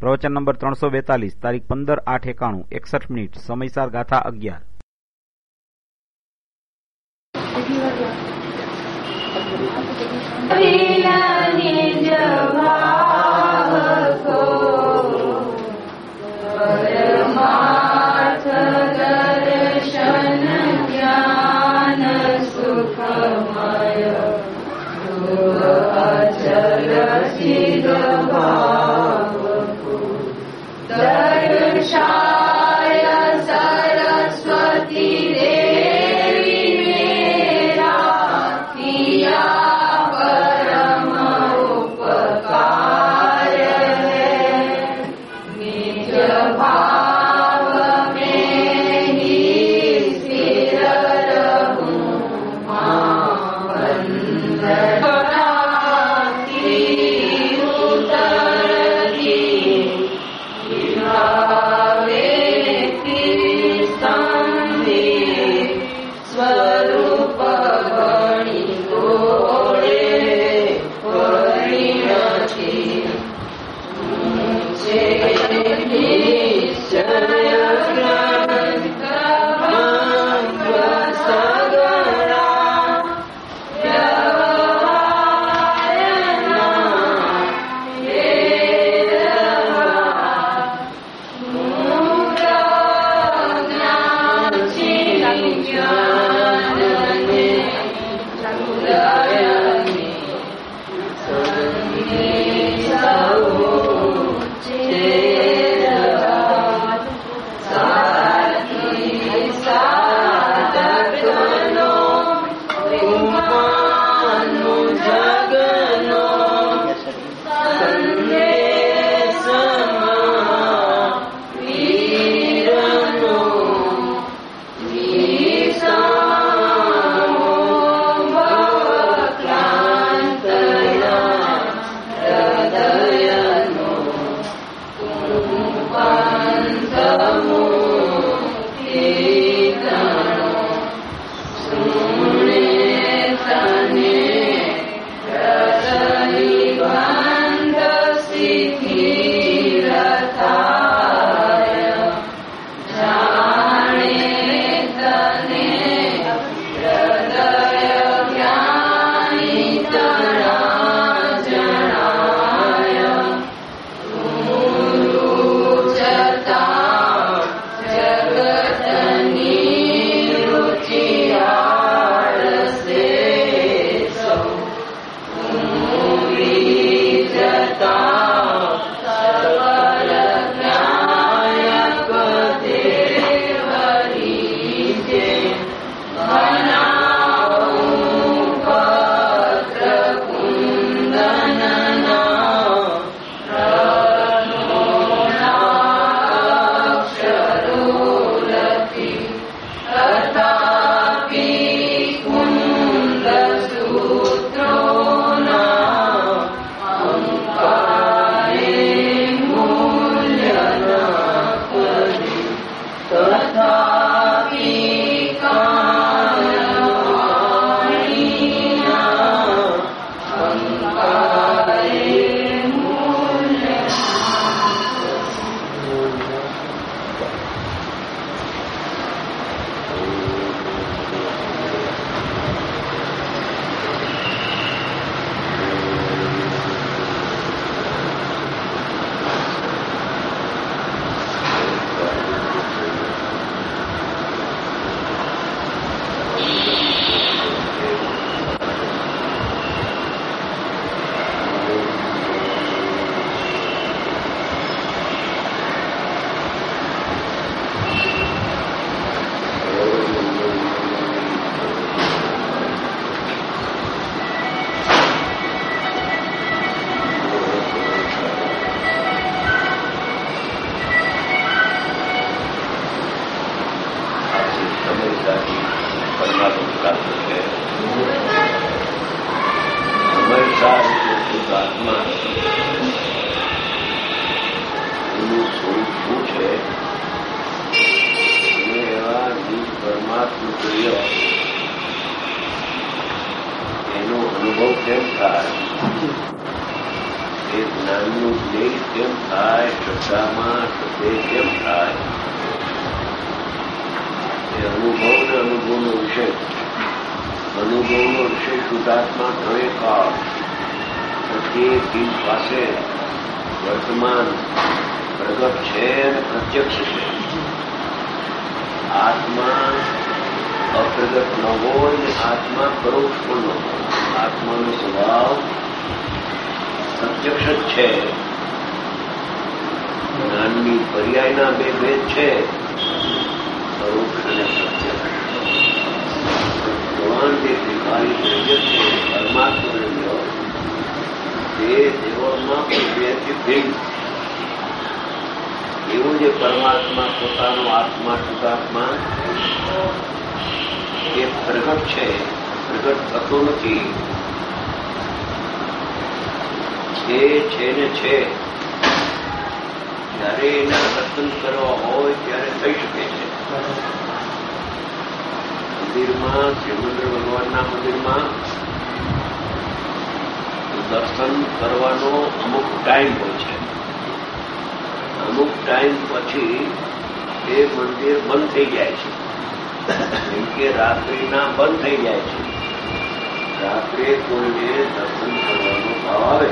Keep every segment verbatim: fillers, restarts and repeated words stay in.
પ્રવચન નંબર ત્રણસો બેતાલીસ, તારીખ પંદર આઠ એકાણું, એકસઠ મિનિટ, સમયસાર ગાથા અગિયાર. અનુભવ કેમ થાય એ જ્ઞાનનું જ્ઞેય કેમ થાય, શ્રદ્ધામાં શ્રદ્ધે કેમ થાય, એ અનુભવ ને અનુભવનો વિષય. અનુભવનો વિષય શુદ્ધાત્મા ત્રણે કાળ પ્રત્યેક જીવ પાસે વર્તમાન પ્રગટ છે અને પ્રત્યક્ષ છે. આત્મા અપ્રગટ ન હોય ને આત્મા પરોક્ષ પણ ન હોય. આત્માનો સ્વભાવ પ્રત્યક્ષ જ છે. જ્ઞાનની પર્યાયના બે ભેદ છે, પરોક્ષ અને પ્રત્યક્ષ. ભગવાન જે ભિખારી દ્રવ્ય છે પરમાત્મા દ્રવ્ય, તે દેવોમાં પણ બેથી ભિન્ન. એવું જે પરમાત્મા પોતાનો આત્મા શુદ્ધાત્મા એ પ્રગટ છે, પ્રગટ થતો નથી. એ છે ને છે, જ્યારે એના દર્શન કરવા હોય ત્યારે થઈ શકે છે. મંદિરમાં શ્રીમંદર ભગવાનના મંદિરમાં દર્શન કરવાનો અમુક ટાઈમ હોય છે. અમુક ટાઈમ પછી એ મંદિર બંધ થઈ જાય છે. કેમ કે રાત્રિના બંધ થઈ જાય છે. રાત્રે કોઈને દર્શન કરવાનો ભાવ આવે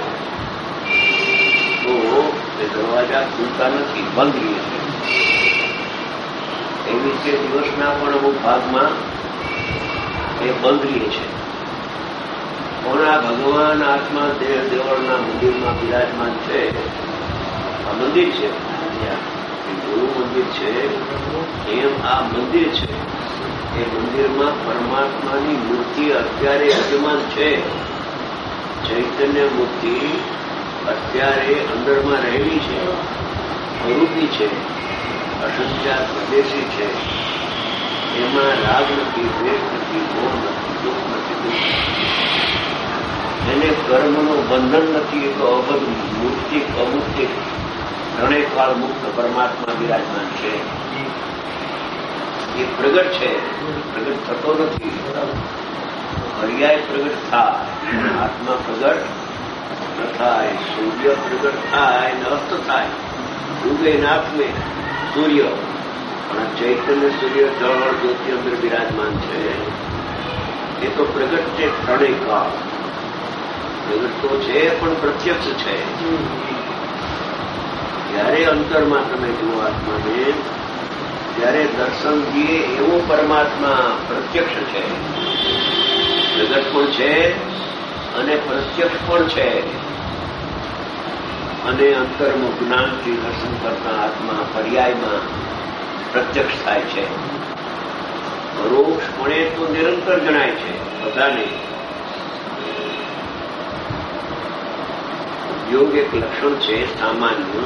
તો એ દરવાજા ખુલતા નથી, બંધ રહે છે. એવી રીતે દિવસના પણ અમુક ભાગમાં એ બંધ રહે છે. પણ આ ભગવાન આત્મા દેહ દેવળના મંદિરમાં બિરાજમાન છે. આ મંદિર છે, ગુરુ મંદિર છે, એમ આ મંદિર છે. એ મંદિરમાં પરમાત્માની મૂર્તિ અત્યારે વિદ્યમાન છે. ચૈતન્ય મૂર્તિ અત્યારે અંદરમાં રહેલી છે, સ્વરૂપી છે, અસંખ્યાત પ્રદેશી છે. એમાં રાગ નથી, દ્વેષ નથી, મોહ નથી, દુઃખ નથી, દુઃખ એને કર્મનું બંધન નથી. એ તો અબધ મૂર્તિ અમુક્તિ ત્રણેય કાળ મુક્ત પરમાત્મા બિરાજમાન છે. એ પ્રગટ છે, પ્રગટ થતો નથી. પર્યાય પ્રગટ થાય, આત્મા પ્રગટ ન થાય. સૂર્ય પ્રગટ થાય ને અસ્ત થાય, ડૂબે નાથમે સૂર્ય. પણ ચૈતન્ય સૂર્ય જળ જ્યોતિ અંદર બિરાજમાન છે. એ તો પ્રગટ છે ત્રણેય કાળ. પ્રગટ તો છે પણ પ્રત્યક્ષ છે. જ્યારે અંતરમાં તમે જુઓ આત્માને, ત્યારે દર્શન દીએ એવો પરમાત્મા પ્રત્યક્ષ છે. પ્રગટ પણ છે અને પ્રત્યક્ષ પણ છે. અને અંતરનું જ્ઞાનથી દર્શન કરતા આત્મા પર્યાયમાં પ્રત્યક્ષ થાય છે. પરોક્ષપણે તો નિરંતર જણાય છે બધાને. યોગ એક લક્ષણ છે સામાન્ય.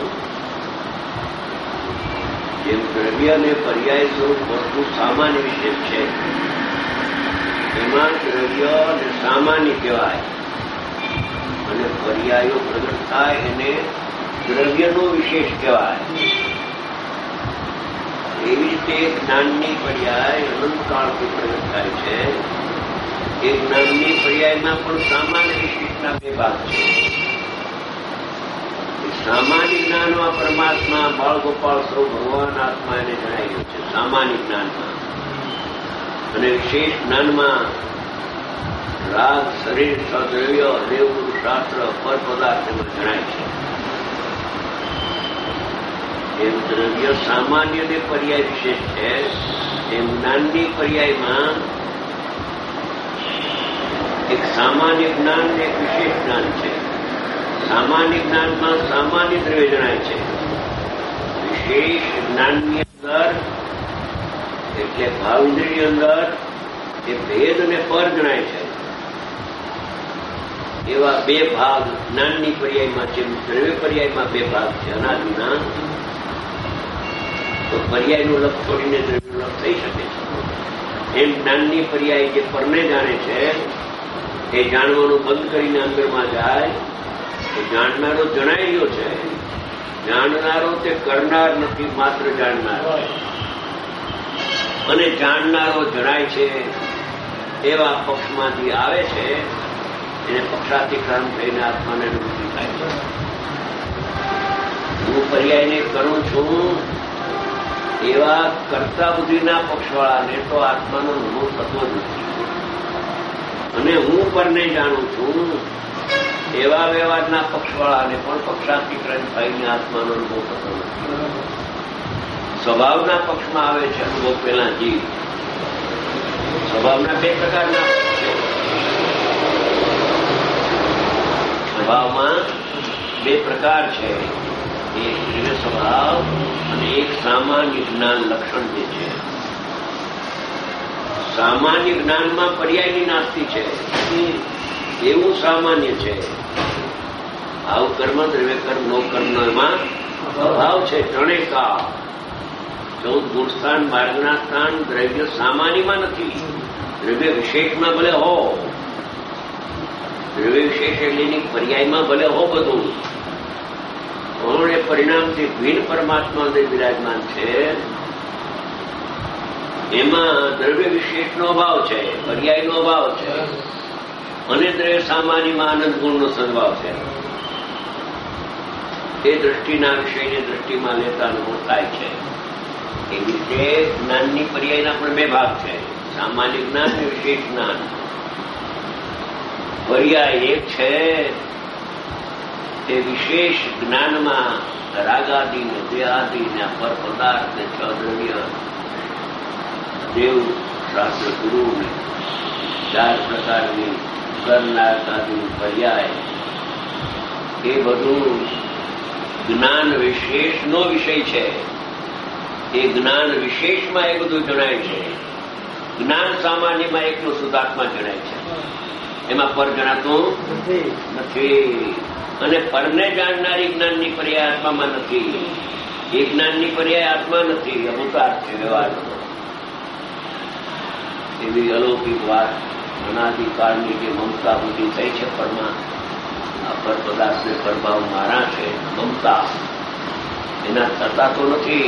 જેમ દ્રવ્ય અને પર્યાય સ્વરૂપ વસ્તુ સામાન્ય વિશેષ છે, એમાં દ્રવ્ય અને સામાન્ય કહેવાય અને પર્યાયો પ્રગટ થાય એને દ્રવ્યનો વિશેષ કહેવાય. એવી રીતે જ્ઞાનની પર્યાય અનંતકાળથી પ્રગટ થાય છે. એ જ્ઞાનની પર્યાયમાં પણ સામાન્ય વિશેષના બે ભાગ છે. સામાન્ય જ્ઞાનમાં પરમાત્મા બાળ ગોપાળ સ્વરૂપ ભગવાન આત્મા એને જણાઈ ગયું છે સામાન્ય જ્ઞાનમાં. અને વિશેષ જ્ઞાનમાં રાગ, શરીર, સદ્રવ્ય, દેવગુરુ, શાસ્ત્ર, પર પદાર્થ એમાં જણાય છે. એમ દ્રવ્ય સામાન્ય ને પર્યાય વિશેષ છે, એમ જ્ઞાનની પર્યાયમાં એક સામાન્ય જ્ઞાન ને એક વિશેષ જ્ઞાન છે. સામાન્ય જ્ઞાનમાં સામાન્ય દ્રવ્ય જણાય છે. વિશેષ જ્ઞાનની અંદર એટલે ભાવેન્દ્રની અંદર એ ભેદ અને પર જણાય છે. એવા બે ભાગ જ્ઞાનની પર્યાયમાં છે. દ્રવ્ય પર્યાયમાં બે ભાગ છે અનાદિના. તો પર્યાયનું લક્ષ છોડીને દ્રવ્યનું લક્ષ થઈ શકે છે. એમ જ્ઞાનની પર્યાય જે પરને જાણે છે એ જાણવાનું બંધ કરીને અંદરમાં જાય. એ જાણનારો જણાઈ ગયો છે. જાણનારો તે કરનાર નથી, માત્ર જાણનાર. અને જાણનારો જણાય છે એવા પક્ષમાંથી આવે છે એને પક્ષાતિક્રમ થઈને આત્માને નિવૃત્તિ થાય છે. હું પર્યાયને કરું છું એવા કરતા બુદ્ધિના પક્ષવાળાને તો આત્માનો અનુભવ થતો જ નથી. અને હું પરને જાણું છું એવા વ્યવહારના પક્ષવાળાને પણ પક્ષાંતિકરણ થઈને આત્માનો અનુભવ થતો નથી. સ્વભાવના પક્ષમાં આવે છે અનુભવ પેલા જીવ. સ્વભાવના બે પ્રકારના છે. સ્વભાવમાં બે પ્રકાર છે, એક દિવ્ય સ્વભાવ અને એક સામાન્ય જ્ઞાન લક્ષણ જે છે. સામાન્ય જ્ઞાનમાં પર્યાયની નાસ્તિ છે, એવું સામાન્ય છે. આવું કર્મ દ્રવ્ય કર્મ નો કર્મ એમાં અભાવ છે. ત્રણેય કા ચૌદ ગુણસ્થાન માર્ગના સ્થાન દ્રવ્ય સામાન્યમાં નથી, દ્રવ્ય વિશેષમાં ભલે હો, દ્રવ્ય વિશેષ એટલેની પર્યાયમાં ભલે હો બધું, પણ એ પરિણામથી ભિન્ન પરમાત્મા જે વિરાજમાન છે એમાં દ્રવ્ય વિશેષનો અભાવ છે, પર્યાયનો અભાવ છે, અને દ્રવ્ય સામાન્યમાં આનંદ ગુણનો સદભાવ છે. એ દ્રષ્ટિના વિષયને દ્રષ્ટિમાં લેતા અનુભવ થાય છે. એ રીતે જ્ઞાનની પર્યાયના પણ બે ભાગ છે, સામાન્ય જ્ઞાન અને વિશેષ જ્ઞાન. પર્યાય એક છે તે વિશેષ જ્ઞાનમાં રાગાદિ ને દેહાદિ ને પર પદાર્થ ને છ દ્રવ્ય દેવ શાસ્ત્ર ગુરુ ને ચાર પ્રકારની કરનારકાદિ પર્યાય, એ બધું જ્ઞાન વિશેષનો વિષય છે. એ જ્ઞાન વિશેષમાં એ બધું જણાય છે. જ્ઞાન સામાન્યમાં એકલું શુદ્ધાત્મા જણાય છે, એમાં પર જણાતું નથી. અને પરને જાણનારી જ્ઞાનની પર્યાય આત્મામાં નથી. એ જ્ઞાનની પર્યાય આત્મા નથી, અમુતાર્થ છે વ્યવહારનો. એવી અલૌકિક વાત અનાદિકાળની જે મમતા બુદ્ધિ થઈ છે પરમાં, આ પર પદાર્થને પ્રભાવ મારા છે મમતા, એના થતા તો નથી.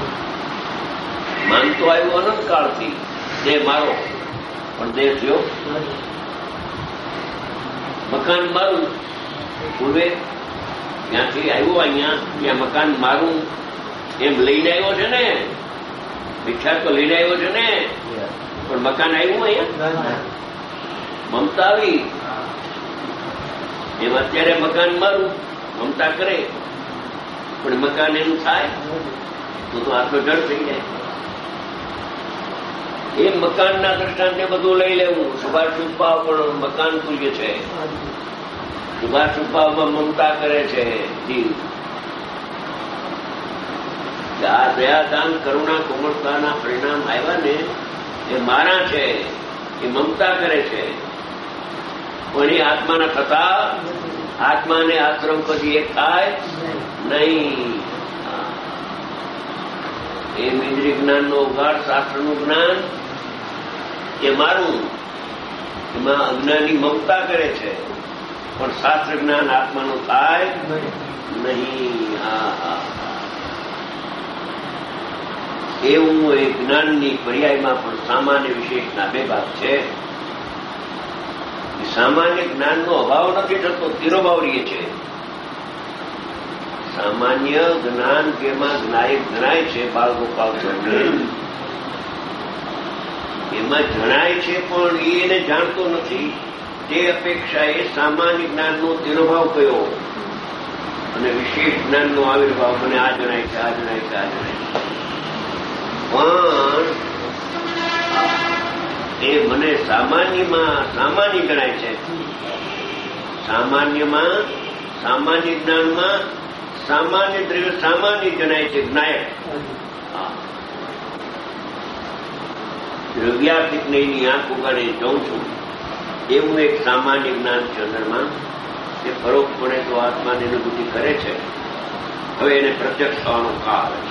માનતો આવ્યું અનંતકાળથી દેહ મારો, પણ દેહ થયો મકાન મારું. પૂર્વે ત્યાંથી આવ્યો અહીંયા, ત્યાં મકાન મારું એમ લઈને આવ્યો છે ને, વિખ્યાત તો લઈને આવ્યો છે ને, પણ મકાન આવ્યું અહીંયા, મમતા આવી. એમ અત્યારે મકાન મારું મમતા કરે, પણ મકાન એનું થાય તો તો આટલો જડ થઈ જાય. એ મકાનના દ્રષ્ટાંતે બધું લઈ લેવું. સુભાષુભ ભાવ પણ મકાન તુલ્ય છે. સુભાષુભ ભાવમાં મમતા કરે છે જીવ. આ દયાદાન કરુણા કોમળતાના પરિણામ આવ્યા ને એ મારા છે, એ મમતા કરે છે, પણ એ આત્માના થતા આત્માને આશ્રમ પછી એક થાય નહીં. એ ઇન્દ્રિય જ્ઞાનનો ઉઘાડ શાસ્ત્રનું જ્ઞાન એ મારું, એમાં અજ્ઞાની મમતા કરે છે, પણ શાસ્ત્ર જ્ઞાન આત્માનું થાય નહીં. હા, એવું એ જ્ઞાનની પર્યાયમાં પણ સામાન્ય વિશેષના બે ભાગ છે. સામાન્ય જ્ઞાનનો અભાવ નથી થતો, તિરોભાવ રહીએ છે. સામાન્ય જ્ઞાન જેમાં જ્ઞાયક જણાય છે બાળગોપાલ એમાં જણાય છે, પણ એને જાણતો નથી. તે અપેક્ષા એ સામાન્ય જ્ઞાનનો તિરોભાવ કયો અને વિશેષ જ્ઞાનનો આવિર્ભાવ મને આ જણાય છે, આ જણાય છે, આ જણાય છે. પણ એ મને સામાન્યમાં સામાન્ય જણાય છે. સામાન્યમાં સામાન્ય જ્ઞાનમાં સામાન્ય દ્રવ્ય સામાન્ય જણાય છે, જ્ઞાયક. દ્રવ્યાર્થિક નહીની આંખ ઉગાડી જોઉં છું એવું એક સામાન્ય જ્ઞાન છે અંદરમાં. એ પરોક્ષપણે તો આત્માની અનુભૂતિ કરે છે. હવે એને પ્રત્યક્ષ થવાનો કાળ આવે છે.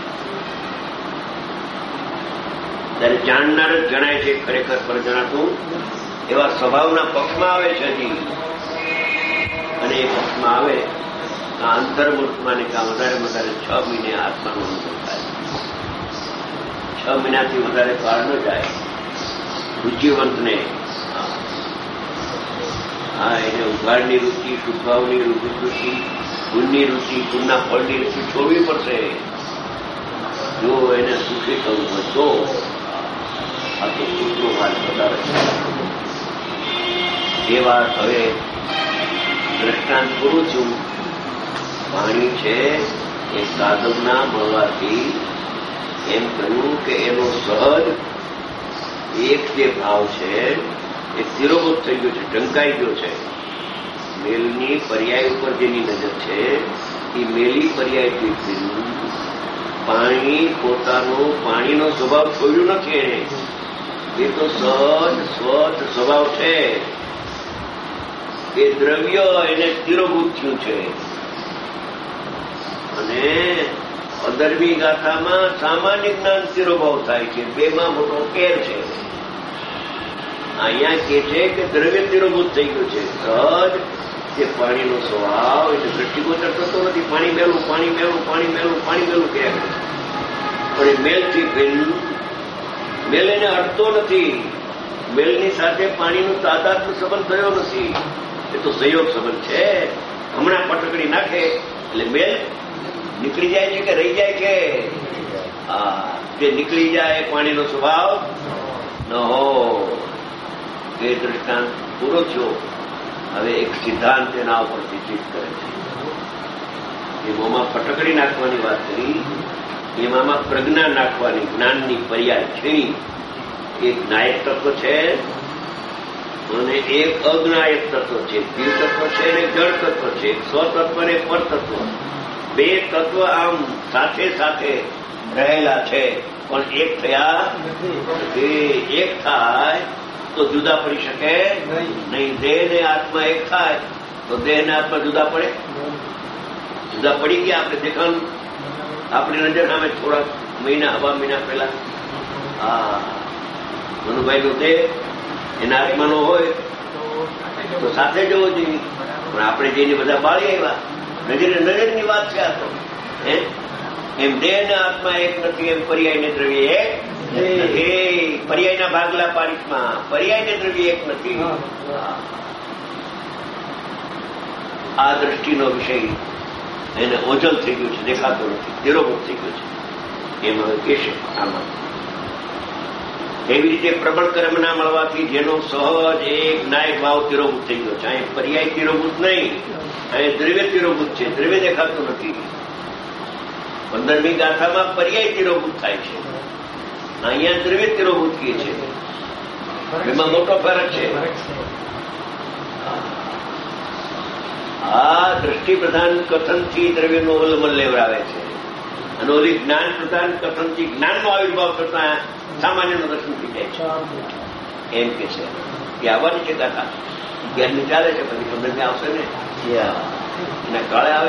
ત્યારે જાણનાર જ જણાય છે, ખરેખર પર જણાતું એવા સ્વભાવના પક્ષમાં આવે છે હજી. અને એ પક્ષમાં આવે આ અંતર્મુખમાં ને કાં વધારે વધારે છ મહિને આત્માનો અનુભવ થાય. છ મહિનાથી વધારે કાળ ન જાય રુચિવંતને. હા, એને ઉઘાડની રુચિ, શુભાવની રુચિ પુણ્યની રુચિ, પુણ્યના ફળની રુચિ છોડવી પડશે જો એને સુખી થવું હોય તો. આ તો સુખનો માર્ગ બતાવે છે. એ વાત હવે દ્રષ્ટાંત કરું છું. પાણી છે એ સાધકના મળવાથી એમ કહ્યું કે એનો સહજ એક જે ભાવ છે એ તિરોગત થઈ ગયો છે, ઢંકાઈ ગયો છે. મેલની પર્યાય ઉપર જેની નજર છે એ મેલી પર્યાયથી પાણી પોતાનો પાણીનો સ્વભાવ છોડ્યો નથી એને. એ તો સહજ સ્વચ્છ સ્વભાવ છે. એ દ્રવ્ય એને તિરોભૂત થયું છે. અને પંદરમી ગાથામાં સામાન્ય જ્ઞાન તિરોભાવ થાય છે. બેમાં મોટો ફેર છે. અહીંયા કે છે કે દ્રવ્ય તિરોભૂત થઈ ગયું છે. સહજ જે પાણીનો સ્વભાવ એટલે દ્રષ્ટિગોચર થતો નથી. પાણી મેલું પાણી મેલું પાણી મેલું પાણી મેલું કહ્યા કરે પણ એ મેલથી ભેલું મેલ એને અડતો નથી. મેલની સાથે પાણીનો તાદાત્મ્ય સંબંધ થયો નથી. એ તો સંયોગ સંબંધ છે. હમણાં પટકડી નાખે એટલે મેલ નીકળી જાય છે કે રહી જાય છે? હા, જે નીકળી જાય પાણીનો સ્વભાવ ન હો. એ દ્રષ્ટાંત પૂરો થયો. હવે એક સિદ્ધાંત એના ઉપરથી ચિત કરે છે. એમાં ફટકડી નાખવાની વાત કરી. એમાં પ્રજ્ઞા નાખવાની, જ્ઞાનની પર્યાય છે. એક નાયક તત્વ છે અને એક અજ્ઞાયક તત્વ છે. જીવ તત્વ છે અને જળ તત્વ છે. એક સ્વતત્વ અને પરતત્વ. બે તત્વ આમ સાથે સાથે રહેલા છે પણ એક થયા એક થાય તો જુદા પડી શકે નહીં. દેહ ને આત્મા એક થાય તો દેહ ને આત્મા જુદા પડે? જુદા પડી ગયા. આપણે દેખાણ આપણી નજર સામે થોડા મહિના હવા મહિના પહેલા હા મનુભાઈ નો દેહ એના આત્માનો હોય તો સાથે જવો જોઈએ. પણ આપણે જઈને બધા બાળી આવ્યા. નજરે નજરની વાત છે આ તો. એમ દેહ ને આત્મા એક નથી એમ પર્યાય ને દ્રવ્ય એક નથી. પર્યાયના ભાગલા પારિતમાં પર્યાય ને દ્રવ્ય એક નથી. આ દ્રષ્ટિનો વિષય એને ઓજલ થઈ ગયું છે, દેખાતો નથી, તિરોગત થઈ ગયો છે. એમ હવે કહેશે આમાં એવી રીતે પ્રબળ કર્મ ના મળવાથી જેનો સહજ એક નાયક ભાવ તિરોગત થઈ ગયો છે. અહીં પર્યાય તિરોગત નહીં, અહીં દ્રવ્ય તિરોગત છે. દ્રવ્ય દેખાતું નથી. પંદરમી ગાથામાં પર્યાય તિરોગત થાય છે. અહીંયા દ્રવ્ય તિરોગત કહે છે. એમાં મોટો ફરક છે. આ દ્રષ્ટિ પ્રધાન કથનથી દ્રવ્યનો અવલંબન લેવડાવે છે અને ઓલી જ્ઞાન પ્રધાન કથનથી જ્ઞાનનો આવિર્ભાવ કરતા સામાન્યનું દર્શન થઈ જાય છે. એમ કે છે કે આવવાની છે ગાથા અગિયારની ચાલે છે, પછી પંદરમી આવશે ને એના કાળે આવે.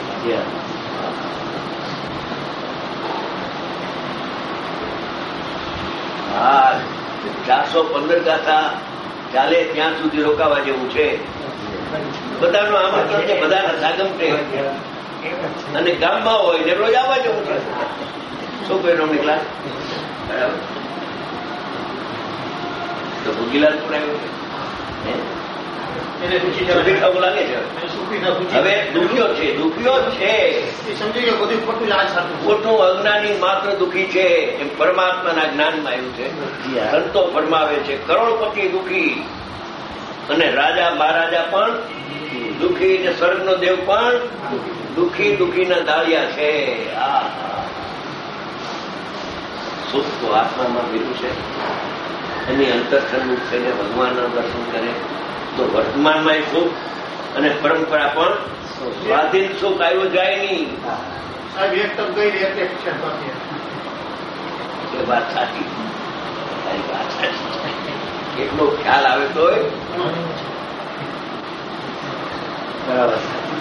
હા, ચારસો પંદર ગાથા ચાલે ત્યાં સુધી રોકાવા જેવું છે. બધાનું આમંત્રણ છે, બધાના સાગમ છે અને ગામમાં હોય ને રોજ આવવા જવું છે. શું કહ્યું રમણી ક્લાસ બરાબર તો ભૂગીલાલ પણ આવ્યો છે. ખાવું લાગે છે. હવે દુખ્યો છે, દુખ્યો છે ખોટું અજ્ઞાની માત્ર દુઃખી છે એમ પરમાત્માના જ્ઞાનમાં આવ્યું છે. સંતો ફરમાવે છે કરોડપતિ દુઃખી અને રાજા મહારાજા પણ દુઃખી ને સ્વર્ગનો દેવ પણ દુઃખી દુઃખીના દાળિયા છે. આ સુખ તો આત્મામાં ભીલું છે. એની અંતરખંડ થઈને ભગવાનના દર્શન કરે તો વર્તમાનમાં સુખ અને પરંપરા પણ સ્વાધીન સુખ આવ્યો જાય નહીં. એ વાત સાચી, તારી વાત સાચી. એટલો ખ્યાલ આવે તો બરાબર.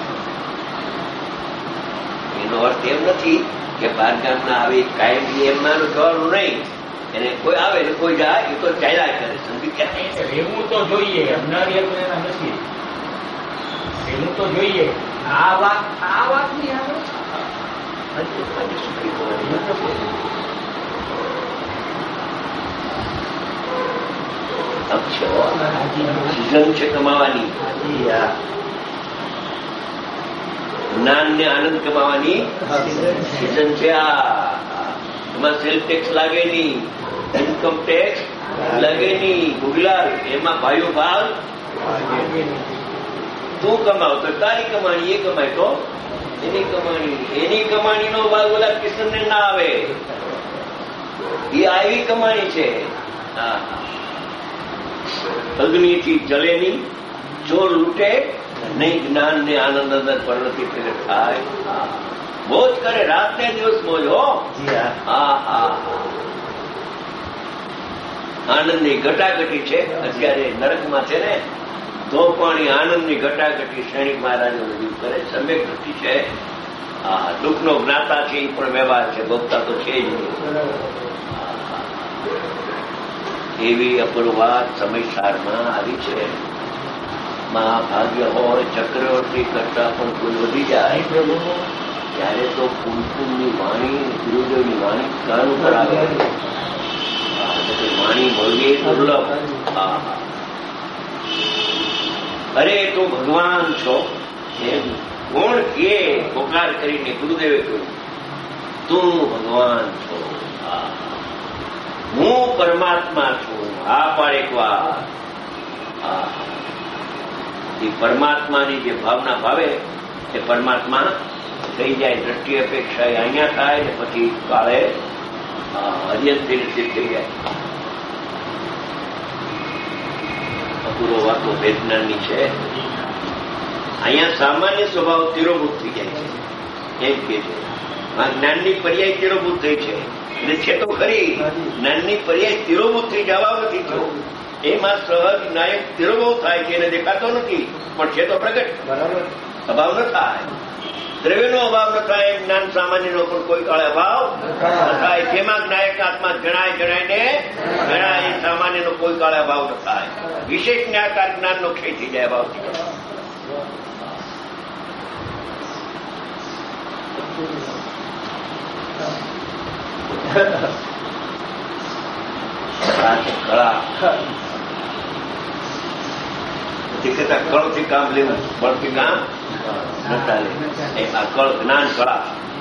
એનો અર્થ એમ નથી કે બાર ગામના આવે કાયમ એમ માનું જવાનું નહીં. એને કોઈ આવે ને કોઈ જાય એ તો ચાલ્યા કરે. સમજી ગયા? રહેવું તો જોઈએ, નથી રહેવું તો જોઈએ. આ વાત આ વાત નહીં આવે. સિઝન છે કમાવાની. જ્ઞાનને આનંદ કમાવાની સિઝન છે. આ એમાં સેલ ટેક્સ લાગે નહીં, ઇન્કમ ટેક્સ લાગે નહીં, ગુગલાલ એમાં ભાઈઓ ભાવ. તું કમાવ તો તારી કમાણી, એ કમાય તો એની કમાણી. એની કમાણીનો ભાગ ઓલા કિશનને ના આવે. એ આવી કમાણી છે. અગ્નિથી જલે નહીં, ચોર લૂંટે નહીં, જ્ઞાન ને આનંદ અંદર પ્રવૃત્તિ પ્રગટ થાય. મોજ કરે, રાત ને દિવસ મોજ. હો હા હા આનંદની ઘટાઘટી છે. અત્યારે નરકમાં છે ને તો પણ એ આનંદની ઘટાઘટી શ્રેણી મહારાજો રજૂ કરે. સમ્યક દ્રષ્ટિ છે. હા દુઃખનો જ્ઞાતા છે એ પણ વ્યવહાર છે, ભોગતા તો છે જ નહીં. એવી અપૂર્વાત સમયસારમાં આવી છે. મહાભાગ્ય હોય ચક્રવર્તી કરતા પણ કોઈ વધી જાય ત્યારે તો કુમકુમની વાણી, ગુરુદેવની વાણી કાન ઉપર આવે. વાણી મળવી દુર્લભ. અરે તો ભગવાન છો એમ કોણ કે પોકાર કરીને ગુરુદેવે કહ્યું તું ભગવાન છો, હું પરમાત્મા છું. આ પણ એક વાર એ પરમાત્માની જે ભાવના ભાવે એ પરમાત્મા થઈ જાય. દ્રષ્ટિ અપેક્ષા એ અહીંયા થાય ને પછી કાળે અર્યંતથી નિશ્ચિત થઈ જાય. અપૂર્વ વાતો વેદનાની છે. અહીંયા સામાન્ય સ્વભાવ તિરોભૂત થઈ જાય છે એમ કે છે. આ જ્ઞાનની પર્યાય તિરોભૂત થઈ છે એટલે છે તો ખરી. જ્ઞાનની પર્યાય તિરોભૂત થઈ જવા નથી થયો. એમાં સહજ નાયક તિરોભવ થાય છે, એને દેખાતો નથી પણ છે તો પ્રગટ. અભાવ ન થાય, દ્રવ્યનો અભાવ ન થાય. જ્ઞાન સામાન્યનો પણ કોઈ કાળે અભાવ ન થાય. જેમાં નાયક આત્મા જણાય જણાયને જણાય સામાન્યનો કોઈ કાળે અભાવ ન થાય. વિશેષ ન્યાયકાર જ્ઞાનનો ક્ષય થઈ જાય અભાવથી. કળા કહેતા કળથી કામ લેવું, બળથી કામ ન ચાલે. આ કળ જ્ઞાન કળા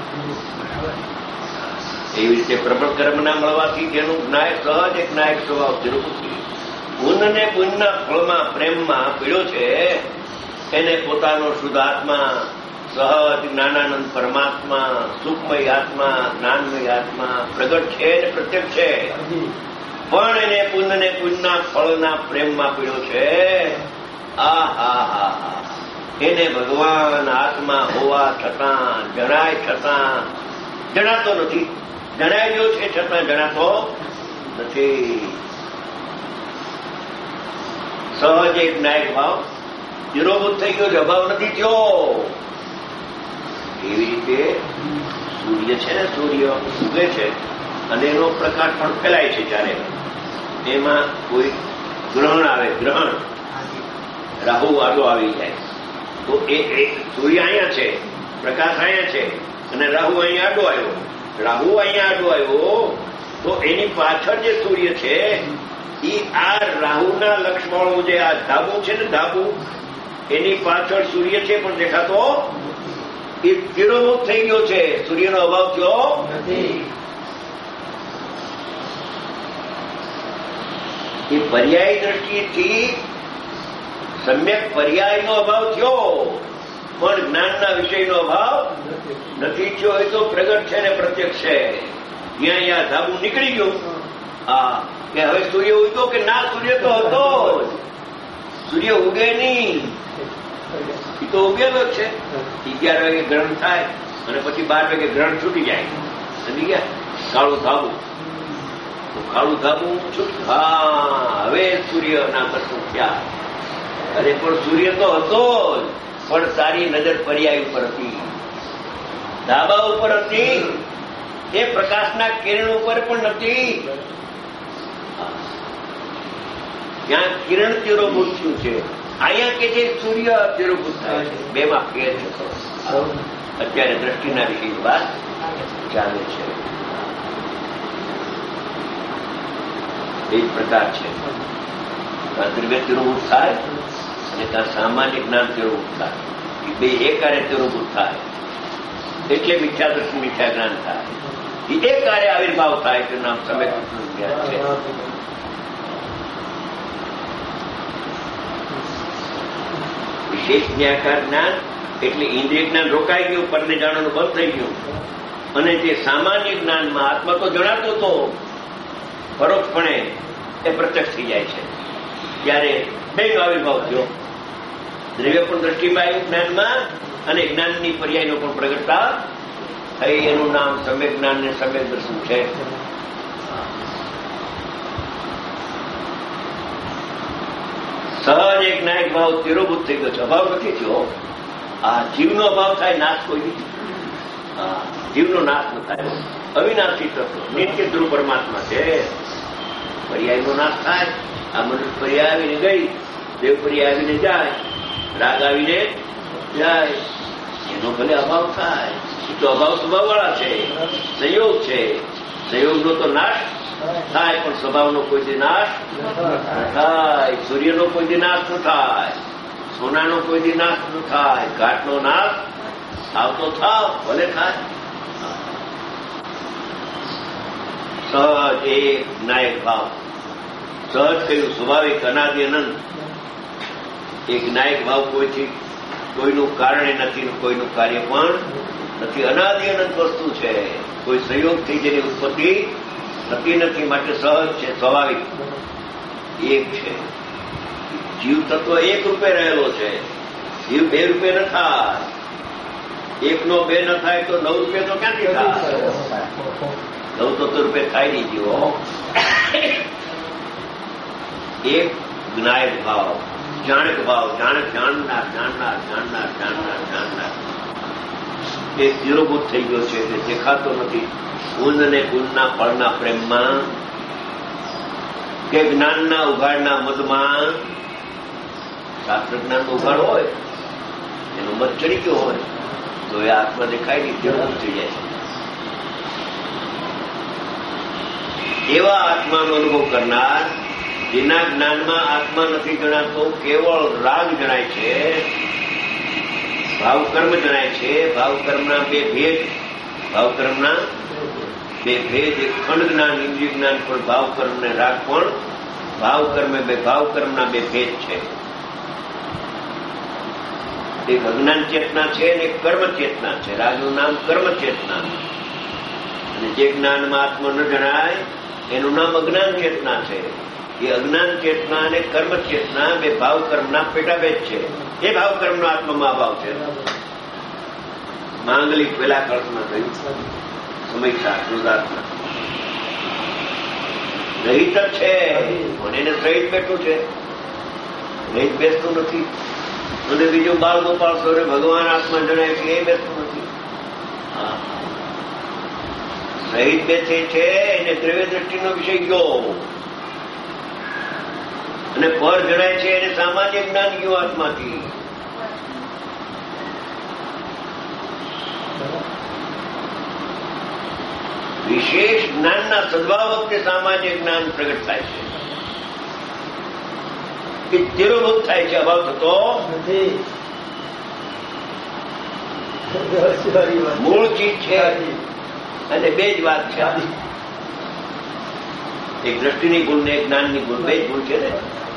એવી રીતે પ્રબળ કર્મના મળવાથી જેનું નાયક સહજ એક નાયક સ્વભાવ તિરુપતિ પુનઃને પુનઃના ફળમાં પ્રેમમાં પીડ્યો છે એને પોતાનો શુદ્ધ આત્મા, સહજ જ્ઞાનાનંદ પરમાત્મા, સુખમય આત્મા, જ્ઞાનમય આત્મા પ્રગટ છે ને પ્રત્યક્ષ છે. પણ એને પુનઃને પુનઃના ફળના પ્રેમમાં પીડ્યો છે. આ હા હા હા એને ભગવાન આત્મા હોવા છતાં, જણાય છતાં જણાતો નથી. જણાયેલો છે છતાં જણાતો નથી. સહજ એક નાયક ભાવ તિરોભૂત થઈ ગયો છે, અભાવ નથી થયો. એવી રીતે સૂર્ય છે ને, સૂર્ય ઉગે છે અને એનો પ્રકાશ પણ ફેલાય છે. જ્યારે એમાં કોઈ ગ્રહણ આવે, ગ્રહણ રાહુ આડો આવી જાય તો એ સૂર્ય અહીંયા છે, પ્રકાશ અહીંયા છે અને રાહુ અહીંયા આડો આવ્યો. રાહુ અહીંયા આડો આવ્યો તો એની પાછળ જે સૂર્ય છે એ આ રાહુના લક્ષ્મણો જે આ ધાબુ છે ને, ધાબુ એની પાછળ સૂર્ય છે પણ દેખાતો એ તિરોભૂત થઈ ગયો છે. સૂર્યનો અભાવ થયો નથી. એ પર્યાય દ્રષ્ટિથી સમ્યક પર્યાયનો અભાવ થયો પણ જ્ઞાનના વિષયનો અભાવ નથી થયો. એ તો પ્રગટ છે ને પ્રત્યક્ષ છે. જ્યાં અહીંયા ધાબુ નીકળી ગયું. હા કે હવે સૂર્ય ઉગ્યો કે ના, સૂર્ય તો હતો. સૂર્ય ઉગે નહીં, એ તો ઉગેલો જ છે. અગિયાર વાગે ગ્રહણ થાય અને પછી બાર વાગે ગ્રહણ છૂટી જાય. સમજી ગયા? કાળું ધાબુ, કાળું ધાબુ છૂટ. હા હવે સૂર્યના દર્શન થયા. અરે પણ સૂર્ય તો હતો જ પણ તારી નજર પર્યાય ઉપર હતી, ધાબા ઉપર હતી. એ પ્રકાશના કિરણ ઉપર પણ નથી. ત્યાં કિરણ તિરોભૂત થયું છે. અહીંયા કે છે સૂર્ય તિરોભૂત થાય છે. બેમાં ફેર છે. અત્યારે દ્રષ્ટિના વિષયની વાત ચાલે છે. એ જ પ્રકાર છે. ત્યાં દ્રવ્ય તિરોભૂત થાય અને ત્યાં સામાન્ય જ્ઞાન તિરોભૂત થાય. બે એકારે તેરોભૂત થાય એટલે મિથ્યા દર્શન મિથ્યા જ્ઞાન થાય. એ એકારે આવિર્ભાવ થાય કે નામ સમ્યક દર્શનનું જ્ઞાન છે. વિશેષ જ્ઞાકાર જ્ઞાન એટલે ઇન્દ્રિય જ્ઞાન રોકાઈ ગયું, પરને જાણવાનું બંધ થઈ ગયું, અને જે સામાન્ય જ્ઞાનમાં આત્મા તો જણાતો હતો પરોક્ષપણે એ પ્રત્યક્ષ થઈ જાય છે. ત્યારે બેનો આવિર્ભાવ થયો, દ્રવ્ય પણ દ્રષ્ટિમાં આવ્યું જ્ઞાનમાં અને જ્ઞાનની પર્યાયનો પણ પ્રગટતા થઈ. એનું નામ સમ્યક જ્ઞાન ને સમ્યક દર્શન છે. સહજ એક નાયક ભાવ તિરોભૂત થઈ ગયો છે. અભાવ નથી થયો. આ જીવનો અભાવ થાય, નાશ કોઈ નથી. જીવનો નાશ ન થાય, અવિનાશી તત્વ નિત્ય ધ્રુવ પરમાત્મા છે. પર્યાયનો નાશ થાય. આ મનુષ્ય પર્યાય આવીને ગઈ, દેવ પર્યાય આવીને જાય, રાગ આવીને જાય, એનો ભલે અભાવ થાય. એ તો અભાવ સ્વભાવ વાળા છે, સંયોગ છે. સંયોગનો તો નાશ થાય, પણ સ્વભાવનો કોઈ દી નાશ થાય. સૂર્યનો કોઈ દી નાશ ન થાય, સોનાનો કોઈ દી નાશ ન થાય, ઘાટનો નાશ આવતો થાવ ભલે થાય. સહજ એક નાયક ભાવ, સહજ કહ્યું સ્વાભાવિક અનાદિ અનંત. એક નાયક ભાવ કોઈથી કોઈનું કારણે નથી, કોઈનું કાર્ય પણ નથી. અનાદિ અનંત વસ્તુ છે, કોઈ સંયોગથી જેની ઉત્પત્તિ થતી નથી, માટે સહજ છે, સ્વાભાવિક એક છે. જીવ તત્વ એક રૂપે રહેલો છે, જીવ બે રૂપે ન થાય. એકનો બે ન થાય તો નવ રૂપે તો ક્યાંથી થાય? નવ તત્વ રૂપે થાય નહીં જીવો. એક જ્ઞાયક ભાવ, જાણક ભાવ, જાણક જાણનાર જાણનાર જાણનાર જાણનાર જાણનાર એ તિરોભૂત થઈ ગયો છે. તે દેખાતો નથી. ગુણ અને ગુણના ફળના પ્રેમમાં કે જ્ઞાનના ઉઘાડના મદમાં. શાસ્ત્ર જ્ઞાનનો ઉઘાડ હોય, એનો મત ચડી ગયો હોય તો એ આત્મા દેખાય નહીં, તિરોભૂત થઈ જાય છે. એવા આત્માનો અનુભવ કરનાર, જેના જ્ઞાનમાં આત્મા નથી જણાતો, કેવળ રાગ જણાય છે, ભાવકર્મ જણાય છે. ભાવકર્મના બે ભેદ, ભાવકર્મના બે ભેદ, એક ખંડ જ્ઞાન ઇન્દ્રિય જ્ઞાન પણ ભાવકર્મ ને રાગ પણ ભાવકર્મ, બે ભાવકર્મના બે ભેદ છે. એક અજ્ઞાન ચેતના છે અને એક કર્મ ચેતના છે. રાગનું નામ કર્મ ચેતના, અને જે જ્ઞાનમાં આત્મા ન જણાય એનું નામ અજ્ઞાન ચેતના છે. એ અજ્ઞાન ચેતના અને કર્મ ચેતના બે ભાવકર્મના પેટાભેદ છે. એ ભાવકર્મનો આત્મામાં અભાવ છે. માંગલિક પેલા કલ્પમાં થયું, સમયસર કૃદાર્થમાં રહિત જ છે, પણ એને સહિત બેઠું છે, રહિત બેસતું નથી. અને બીજું બાળ ગોપાલ સ્વરે ભગવાન આત્મા જણાય છે, એ બેસતું નથી. સહિત બેસે છે, એને દ્રવ્ય દ્રષ્ટિનો વિષય ગયો, અને પર જણાય છે એને સામાન્ય જ્ઞાન ગયું આત્માથી. વિશેષ જ્ઞાનના સદભાવ વખતે સામાન્ય જ્ઞાન પ્રગટ થાય છે. એ તિરોભૂત થાય છે, અભાવ થતો મૂળ ચીજ છે, અને બે જ વાત છે. એક દ્રષ્ટિની ગુણ ને એક જ્ઞાનની ગુણ, બે જ ગુણ છે ને.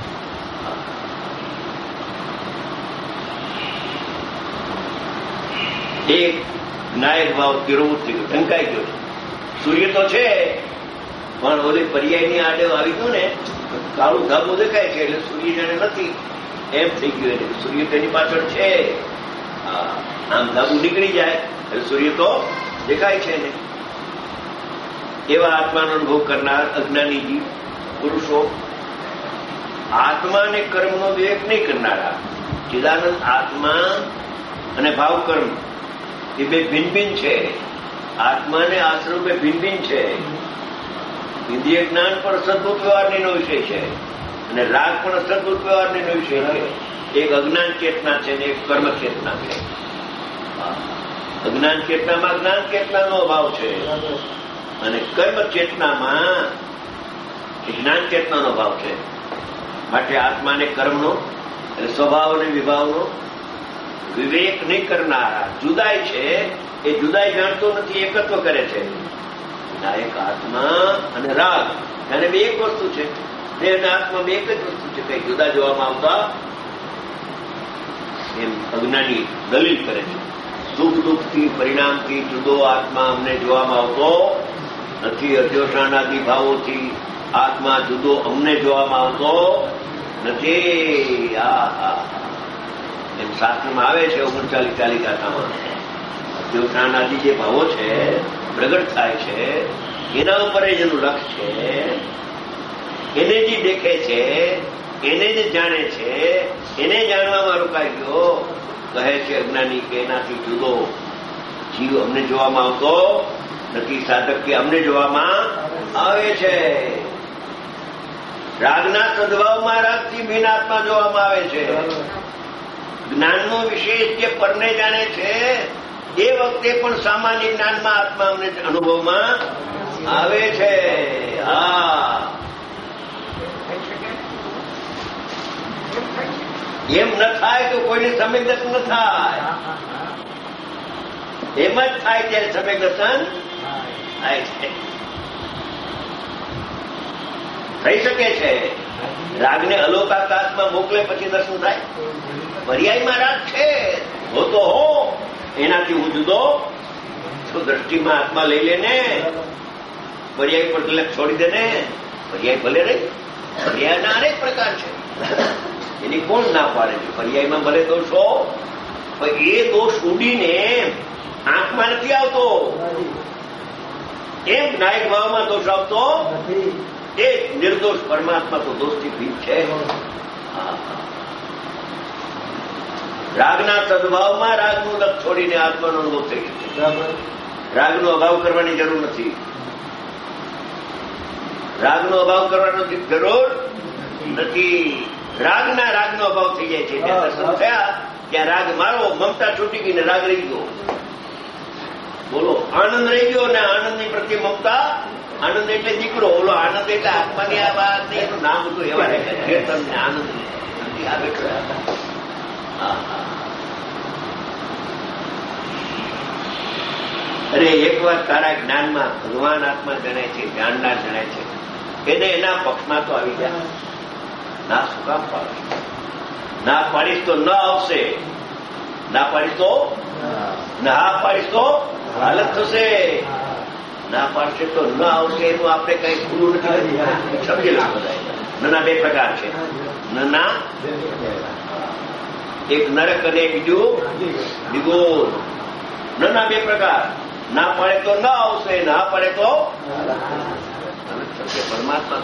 એક નાયક ભાવ તિરોભૂત થઈ ગયો, ઢંકાઈ ગયો. સૂર્ય તો છે, પણ ઓલી પર્યાયની આડે આવી ગયું ને, કાળું ધાબો દેખાય છે એટલે સૂર્ય જાણે નથી એમ થઈ ગયું. એટલે સૂર્ય તેની પાછળ છે, આમ ધાબુ નીકળી જાય એટલે સૂર્ય તો દેખાય છે ને. એવા આત્માનો અનુભવ કરનાર અજ્ઞાની જીવ પુરુષો આત્મા અને કર્મનો વિવેક નહીં કરનારા. ચિદાનંદ આત્મા અને ભાવકર્મ એ બે ભિન્ન ભિન્ન છે. આત્માને આશ્રરૂપે ભિન્ન ભિન્ન છે. ઇન્દ્રિય જ્ઞાન પણ સદભૂત વ્યવહારનો વિષય છે, અને રાગ પણ સદભૂત વ્યવહારનો વિષય છે. એક અજ્ઞાન ચેતના છે ને એક કર્મ ચેતના છે. અજ્ઞાન ચેતનામાં જ્ઞાન ચેતનાનો અભાવ છે, અને કર્મ ચેતનામાં જ્ઞાન ચેતનાનો ભાવ છે. માટે આત્માને કર્મનો એટલે સ્વભાવ અને વિભાવનો વિવેક નહીં કરનારા. જુદાઈ છે એ જુદાઈ જાણતો નથી, એકત્વ કરે છે. આ એક આત્મા અને રાગ અને બે એક વસ્તુ છે. દેહ અને આત્મા બે એક જ વસ્તુ છે, કઈ જુદા જોવામાં આવતા એમ અજ્ઞાની દલીલ કરે છે. સુખ દુઃખથી પરિણામથી જુદો આત્મા અમને જોવામાં આવતો નથી. અધ્યોષણાદિ ભાવોથી આત્મા જુદો અમને જોવામાં આવતો નથી. આ એમ શાસ્ત્રમાં આવે છે ઓગણચાલીસ ચાલીસ ગાથામાં અધ્યોષણાદિ જે ભાવો છે પ્રગટ થાય છે એના ઉપર જ એનું લક્ષ છે. એને જે દેખે છે એને જ જાણે છે, એને જાણવામાં રોકાઈ ગયો. કહે છે અજ્ઞાની કે એનાથી જુદો જીવ અમને જોવામાં આવતો નથી. સાધક કે અમને જોવામાં આવે છે. રાગના સદભાવમાં રાગથી ભિન્ન આત્મા જોવામાં આવે છે. જ્ઞાનનો વિશેષ જે પરને જાણે છે એ વખતે પણ સામાન્ય જ્ઞાનમાં આત્મા અમને અનુભવમાં આવે છે. હા, એમ ન થાય તો કોઈને સમ્યક દર્શન ન થાય. એમ જ થાય ત્યારે સમ્યક દર્શન થાય છે, થઈ શકે છે. રાગને અલોકાકાશમાં મોકલે પછી દર્શન થાય. પર્યાયમાં રાગ છે હો તો હો, એનાથી હું જુદો છું. દ્રષ્ટિમાં આત્મા લઈ લે ને, પર્યાય પર તિલક છોડી દે ને, પર્યાય ભલે રહી. પર્યાયના અનેક પ્રકાર છે, એની કોણ ના પાડે છે. પર્યાયમાં ભલે દોષ હો, પણ એ દોષ ઉડીને આંખમાં નથી આવતો. એમ નાયક ભાવમાં દોષ આવતો એ નિર્દોષ પરમાત્મા તો દોષથી ભીત છે. રાગના સદભાવમાં રાગનું લક્ષ છોડીને આત્માનો અનુભવ થઈ ગયો. રાગનો અભાવ કરવાની જરૂર નથી. રાગનો અભાવ કરવાનો જરૂર નથી. રાગના રાગનો અભાવ થઈ જાય છે. ત્યાં દર્શન થયા ત્યાં રાગ મારો, મમતા છૂટી ગઈ ને રાગ રહી ગયો. બોલો, આનંદ રહી ગયો ને આનંદની પ્રત્યે મમતા. આનંદ એટલે દીકરો, બોલો આનંદ એટલે આત્માની આ વાત નહીં, એનું નામ હતું એવા કીર્તન ને આનંદ આ બેઠો. અરે એકવાર તારા જ્ઞાનમાં ભગવાન આત્મા જણાય છે, જાણનાર જણાય છે, એને એના પક્ષમાં તો આવી જાય. ના શું કામ પાડીશ? ના પાડીશ તો ન આવશે. ના પાડીશ તો ના પાડીશ તો હાલત થશે. ના પાડશે તો ન આવશે. એનું આપણે કઈ ભૂલું નથી. સમજી લો બધા. નના બે પ્રકાર છે. નના એક નરક અને બીજું દિગોર. નના બે પ્રકાર. ના પાડે તો ન આવશે, ના પાડે તો પરમાત્મા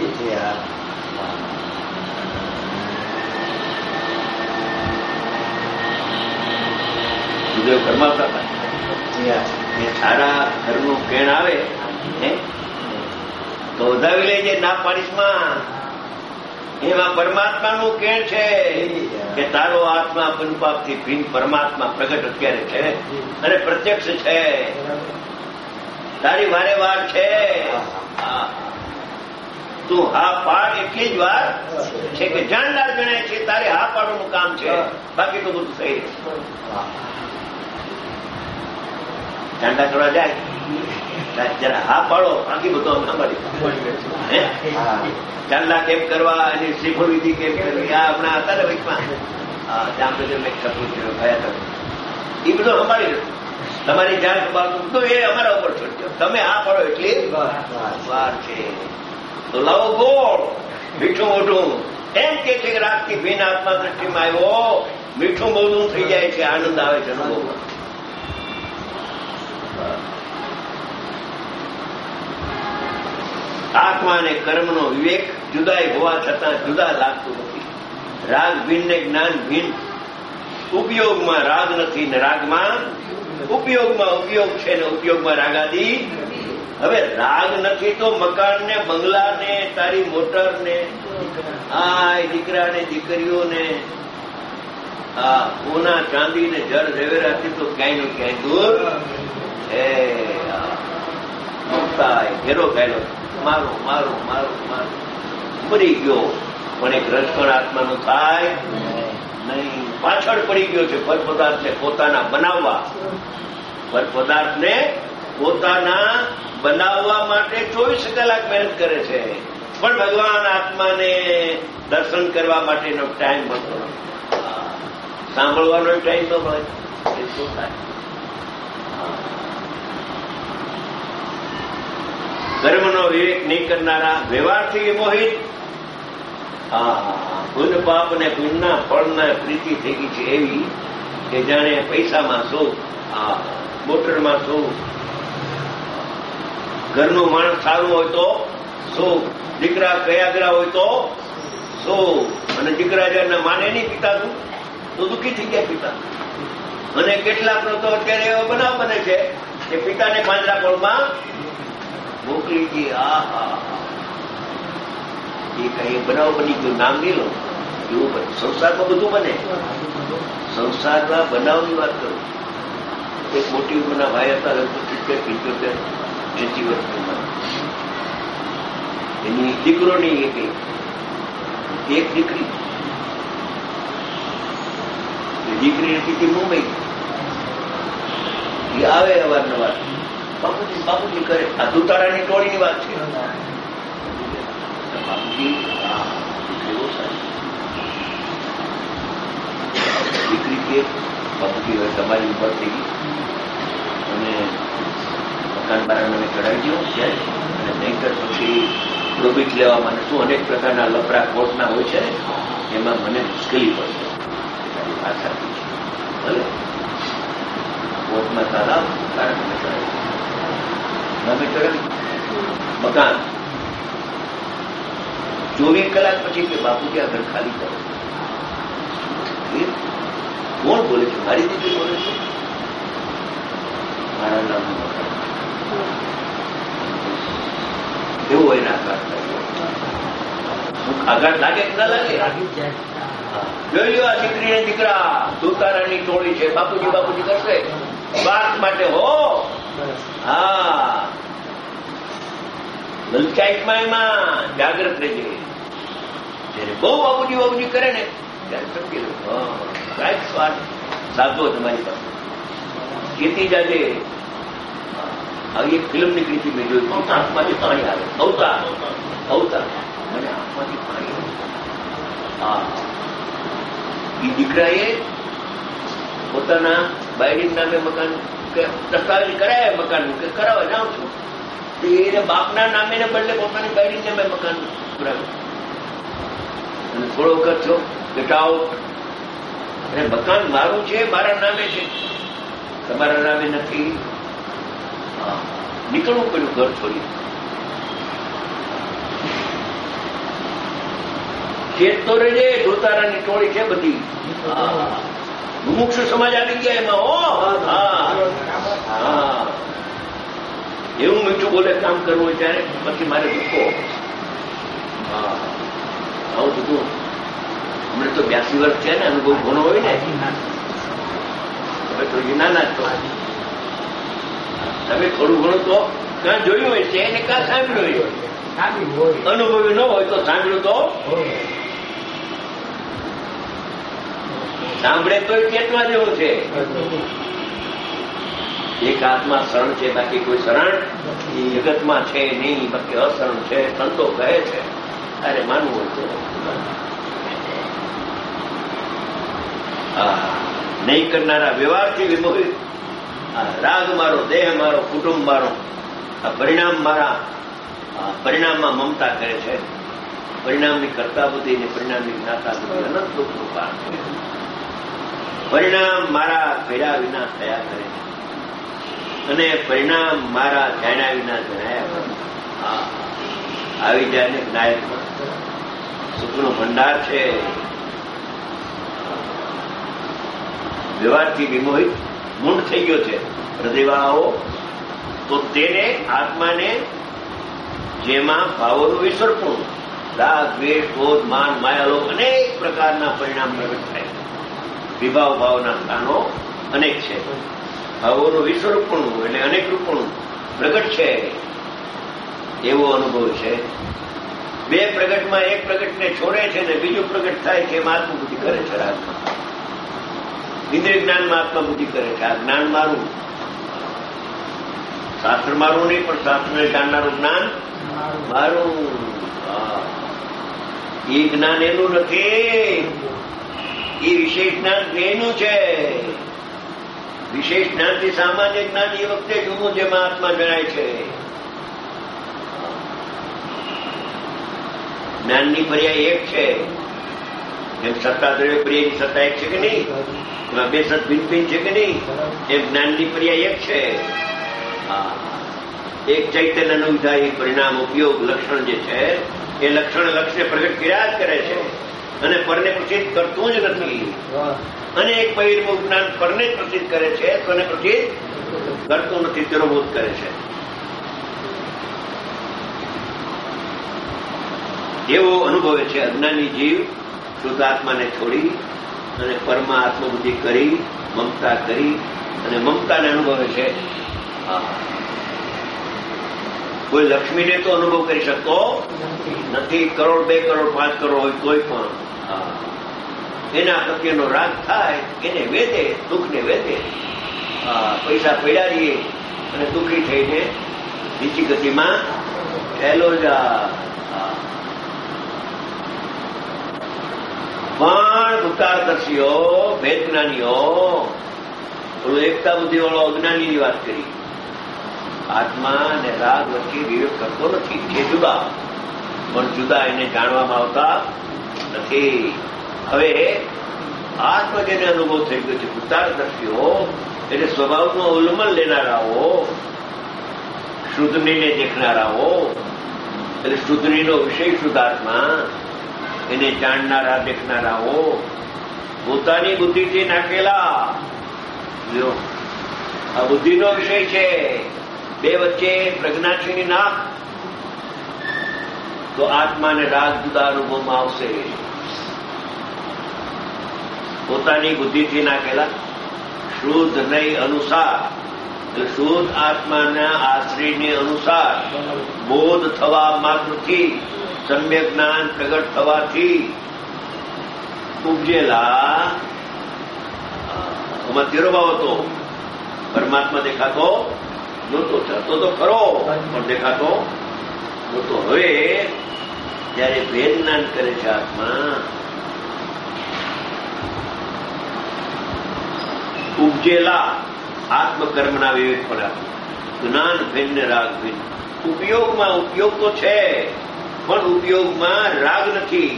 ગુરુદેવ ફરમાવતા હતા સારા ઘરનું કેણ આવે તો વધાવી લેજે ના પાડીશમાં. એમાં પરમાત્માનું કેણ છે કે તારો આત્મા પંચપાપથી ભિન્ન પરમાત્મા પ્રગટ અત્યારે છે અને પ્રત્યક્ષ છે. તારી વારે વાર છે. તું હા પાડ એટલી જ વાર છે કે જાણનાર ગણાય છે. તારે હા પાડવાનું કામ છે, બાકી તો બધું થઈ રહ્યું. ચાંદા કરવા જાય જરા હા પાડો, બાકી બધું અમે સાંભળી. ચાંદા કેમ કરવા, એની શ્રીફળ વિધિ કેમ કરવી, આ હમણાં હતા ને વચમાં જામનગર મેં ખતરું થયો ગયા તમે, એ બધું સંભાળી રહ્યું. તમારી જાણ સંભાળતું તો એ અમારા ઉપર છોડજો. તમે હા પાડો એટલી વાર છે. તો લાવો ગોળ મીઠું મોઢું. એમ કે છે કે રાગથી ભિન્ન આત્મા દ્રષ્ટિમાં આવ્યો, મીઠું મોઢું થઈ જાય છે, આનંદ આવે છે અનુભવમાં. આત્મા અને કર્મનો વિવેક જુદાઈ હોવા છતાં જુદા લાગતું નથી. રાગ ભિન્ન ને જ્ઞાન ભિન્ન. ઉપયોગમાં રાગ નથી ને રાગમાં ઉપયોગમાં ઉપયોગ છે ને ઉપયોગમાં રાગાદી. હવે રાગ નથી તો મકાન ને બંગલા ને તારી મોટર ને આ દીકરા ને દીકરીઓને આ સોના ચાંદી ને જળ ઝવેરાથી તો ક્યાંય નું ક્યાંય દૂર એ ઘેરો ગયેલો મારો મારો મારો મારો મરી ગયો. પણ એક રસકણ આત્માનું થાય નહીં. પાછળ પડી ગયો છે પર પદાર્થને પોતાના બનાવવા. પર પદાર્થને પોતાના બનાવવા માટે ચોવીસ કલાક મહેનત કરે છે, પણ ભગવાન આત્માને દર્શન કરવા માટેનો ટાઈમ મળતો નથી, સાંભળવાનો ટાઈમ તો મળે. એ શું થાય? કર્મનો વિવેક નહીં કરનારા, વ્યવહારથી વિમોહિત, પુન પાપ અને પુણ્યના ફળના પ્રીતિ થઈ ગઈ છે એવી કે જાણે પૈસામાં શું, મોટરમાં શું, ઘરનું માણસ સારું હોય તો શું, દીકરા કયાગરા હોય તો શું, અને દીકરા જયારે માને નહીં પિતાનું તો દુઃખી થઈ ગયા પિતા. અને કેટલાકનો તો અત્યારે એવો બનાવ બને છે કે પિતાને પાંજરા કોળમાં મોકલી ગઈ. આ હા એ કઈ બનાવ બની ગયું, નામ નહીં લો, એવું બને. સંસારમાં બધું બને. સંસારના બનાવની વાત કરું. એક મોટી ઉંમરના ભાઈ હતા, લગભગ સિત્તેર પિંચોતેર એસી વર્ષની. એની દીકરો નહીં, એક એક દીકરી. દીકરી નથી મુંબઈ. એ આવે અવારનવાર, બાપુજી બાપુજી કરે. આ દુતારાની ટોળીની વાત છે. બાપુજી દીકરીઓ સારી. દીકરી કે બાપુજી હવે તમારી ઉંમર થઈ ગઈ અને મકાન બારાને ચડાવી દો ત્યારે, અને નહીંતર પછી પ્રોફિટ લેવા મને શું અનેક પ્રકારના લફરા કોર્ટના હોય છે, એમાં મને મુશ્કેલી પડશે. આશા ભલે કોર્ટમાં તાલાવ કારણ મને ચડાવી અમે ચડાવી મકાન. ચોવીસ કલાક પછી કે બાપુજી આ ઘર ખાલી કરો. કોણ બોલે છે? મારી દીકરી બોલે છે. મારા નામનું મકાન એવું હોય ને આઘાત લાગે. આઘાત લાગે કે ના લાગે? જોઈ લો, આ દીકરીને દીકરા દુતારાની ટોળી છે, બાપુજી બાપુજી કરશે સ્વાર્થ માટે. હો હા, લલચાઈટમાં એમાં જાગ્રત રહેજે. જયારે બહુ બાપુજી બાપુજી કરે ને ત્યારે સમજી લો કાંઈક સ્વાર્થ સાધવો તમારી પાસે. ખેતી જાજે. આવી એક ફિલ્મ નીકળી હતી, મેં જોયું. આંખમાંથી પાણી આવે. અવતાર અવતાર મને આંખમાંથી પાણી આવે. હા, એ દીકરાએ પોતાના બાયડી નામે મકાન દસ્તાવેજ કરાયા, મકાન કે કરાવવા જાઉં છું. એને બાપના નામે ને બદલે પોતાની બાયડી નામે મકાન કરાવ્યું. અને થોડો વખત છો ગેટ આઉટ. અને મકાન મારું છે, મારા નામે છે, તમારા નામે નથી. નીકળવું પડ્યું ઘર છોડી. ખેત તો રેજે, ધોતારાની ટોળી છે બધી. મુમુક્ષુ સમાજ આવી ગયા એમાં. ઓ હા, એવું મીઠું બોલે કામ કરવું હોય ત્યારે પછી મારે દુખો. હા, આવું બધું હમણાં તો બ્યાસી વર્ષ છે ને, અનુભવ ઘણો હોય ને. હવે તો નાના જ તો તમે થોડું ઘણું તો કાં જોયું હોય છે એને કાં સાંભળ્યું હોય. અનુભવી ન હોય તો સાંભળ્યું તો સાંભળે તો ચેતવા જેવું છે. એક આત્મા શરણ છે, બાકી કોઈ શરણ એ જગતમાં છે નહીં. બાકી અશરણ છે, સંતો કહે છે. અરે માનવું હોય તો નહીં કરનારા, વ્યવહારથી વિમોહિત. રાગ મારો, દેહ મારો, કુટુંબ મારો, આ પરિણામ મારા, પરિણામમાં મમતા કરે છે. પરિણામની કરતા બુદ્ધિ ને પરિણામની જ્ઞાતા બુદ્ધિ અનંત દુઃખનું કારણ છે. પરિણામ મારા ભેળા વિના થયા કરે છે અને પરિણામ મારા જાણ્યા વિના જણાયા કરે. હા, આવી જાય ને નાયકમાં સુખનો ભંડાર છે. વ્યવહારથી વિમોહિત મૂળ થઈ ગયો છે હૃદયવાળાઓ, તો તેને આત્માને જેમાં ભાવોનું વિસર્પણ, રાગ, દ્વેષ, ક્રોધ, માન, માયાલોભ અનેક પ્રકારના પરિણામ પ્રગટ થાય. વિભાવ ભાવના સ્થાનો અનેક છે. ભાવોનું વિશ્વરૂપણું એટલે અનેક રૂપણું પ્રગટ છે એવો અનુભવ છે. બે પ્રગટમાં એક પ્રગટને છોડે છે ને બીજું પ્રગટ થાય છે એમ આત્મબુદ્ધિ કરે છે. રાગમાં ઇન્દ્રિય જ્ઞાનમાં આત્મબુદ્ધિ કરે છે. આ જ્ઞાન મારું, શાસ્ત્ર મારું નહીં, પણ શાસ્ત્રને જાણનારું જ્ઞાન મારું. એ જ્ઞાન એનું નથી, એ વિશેષ જ્ઞાન એનું છે. વિશેષ જ્ઞાનથી સામાન્ય જ્ઞાન એ વખતે જુનું જેમાં આત્મા જણાય છે. જ્ઞાનની પર્યાય એક છે. એમ સત્તા દ્રવ્ય પર્યાયની સત્તા એક છે કે નહીં? એમાં બે સત ભિન્ન ભિન્ન છે કે નહીં? એમ જ્ઞાનની પર્યાય એક છે. હા, એક ચૈતન્યનું વિધાયી પરિણામ ઉપયોગ લક્ષણ જે છે એ લક્ષણ લક્ષ્યને પ્રગટ કર્યા જ કરે છે અને પરને પ્રસિદ્ધ કરતું જ નથી. અને એક બહિર્મુખ જ્ઞાન પરને જ પ્રસિદ્ધ કરે છે, સ્વને પ્રસિદ્ધ કરતું નથી, તિરોભૂત કરે છે. એવો અનુભવે છે અજ્ઞાની જીવ શુદ્ધ આત્માને છોડી અને પરમાં આત્મબુદ્ધિ કરી, મમતા કરી અને મમતાને અનુભવે છે. કોઈ લક્ષ્મીને તો અનુભવ કરી શકતો નથી. કરોડ, બે કરોડ, પાંચ કરોડ હોય તોય પણ એના પ્રત્યેનો રાગ થાય, એને વેદે, દુઃખને વેદે. પૈસા પડ્યા રહીએ અને દુઃખી થઈને નીચી ગતિમાં હેલો જા. પણ ભૂતાળદર્શીઓ, ભેદજ્ઞાનીઓ થોડું એકતા બુદ્ધિ વાળો અજ્ઞાનીની વાત કરી. આત્મા અને રાગ વચ્ચે વિવેક કરતો નથી, છે જુદા, પણ જુદા એને જાણવામાં આવતા નથી. હવે આત્મ જેને અનુભવ થઈ ગયો છે, ભૂતાળદર્શીઓ એટલે સ્વભાવનું અવલંબન લેનારાઓ, શુદ્ધનીને દેખનારાઓ, એટલે શુદ્ધનીનો વિષય શુદ્ધાત્મા, એને જાણનારા દેખનારાઓ, પોતાની બુદ્ધિથી નાખેલા. આ બુદ્ધિનો વિષય છે. બે વચ્ચે પ્રજ્ઞા છે ની નાખ તો આત્મા અને રાગ જુદા અનુભવમાં આવશે. પોતાની બુદ્ધિથી નાખેલા શુદ્ધ નહીં અનુસાર, એટલે શુદ્ધ આત્માના આશ્રયને અનુસાર બોધ થવા માત્રથી, સમ્યક જ્ઞાન પ્રગટ થવાથી ઉપજેલા એમાં તિરોભાવ હતો. પરમાત્મા દેખાતો નહોતો, થતો તો ખરો પણ દેખાતો નહોતો. હવે જયારે ભેદ જ્ઞાન કરે છે આત્મા, ઉપજેલા આત્મકર્મના વિવેક પણ જ્ઞાન ભિન્ન રાગ ભિન્ન. ઉપયોગમાં ઉપયોગ તો છે પણ ઉપયોગમાં રાગ નથી.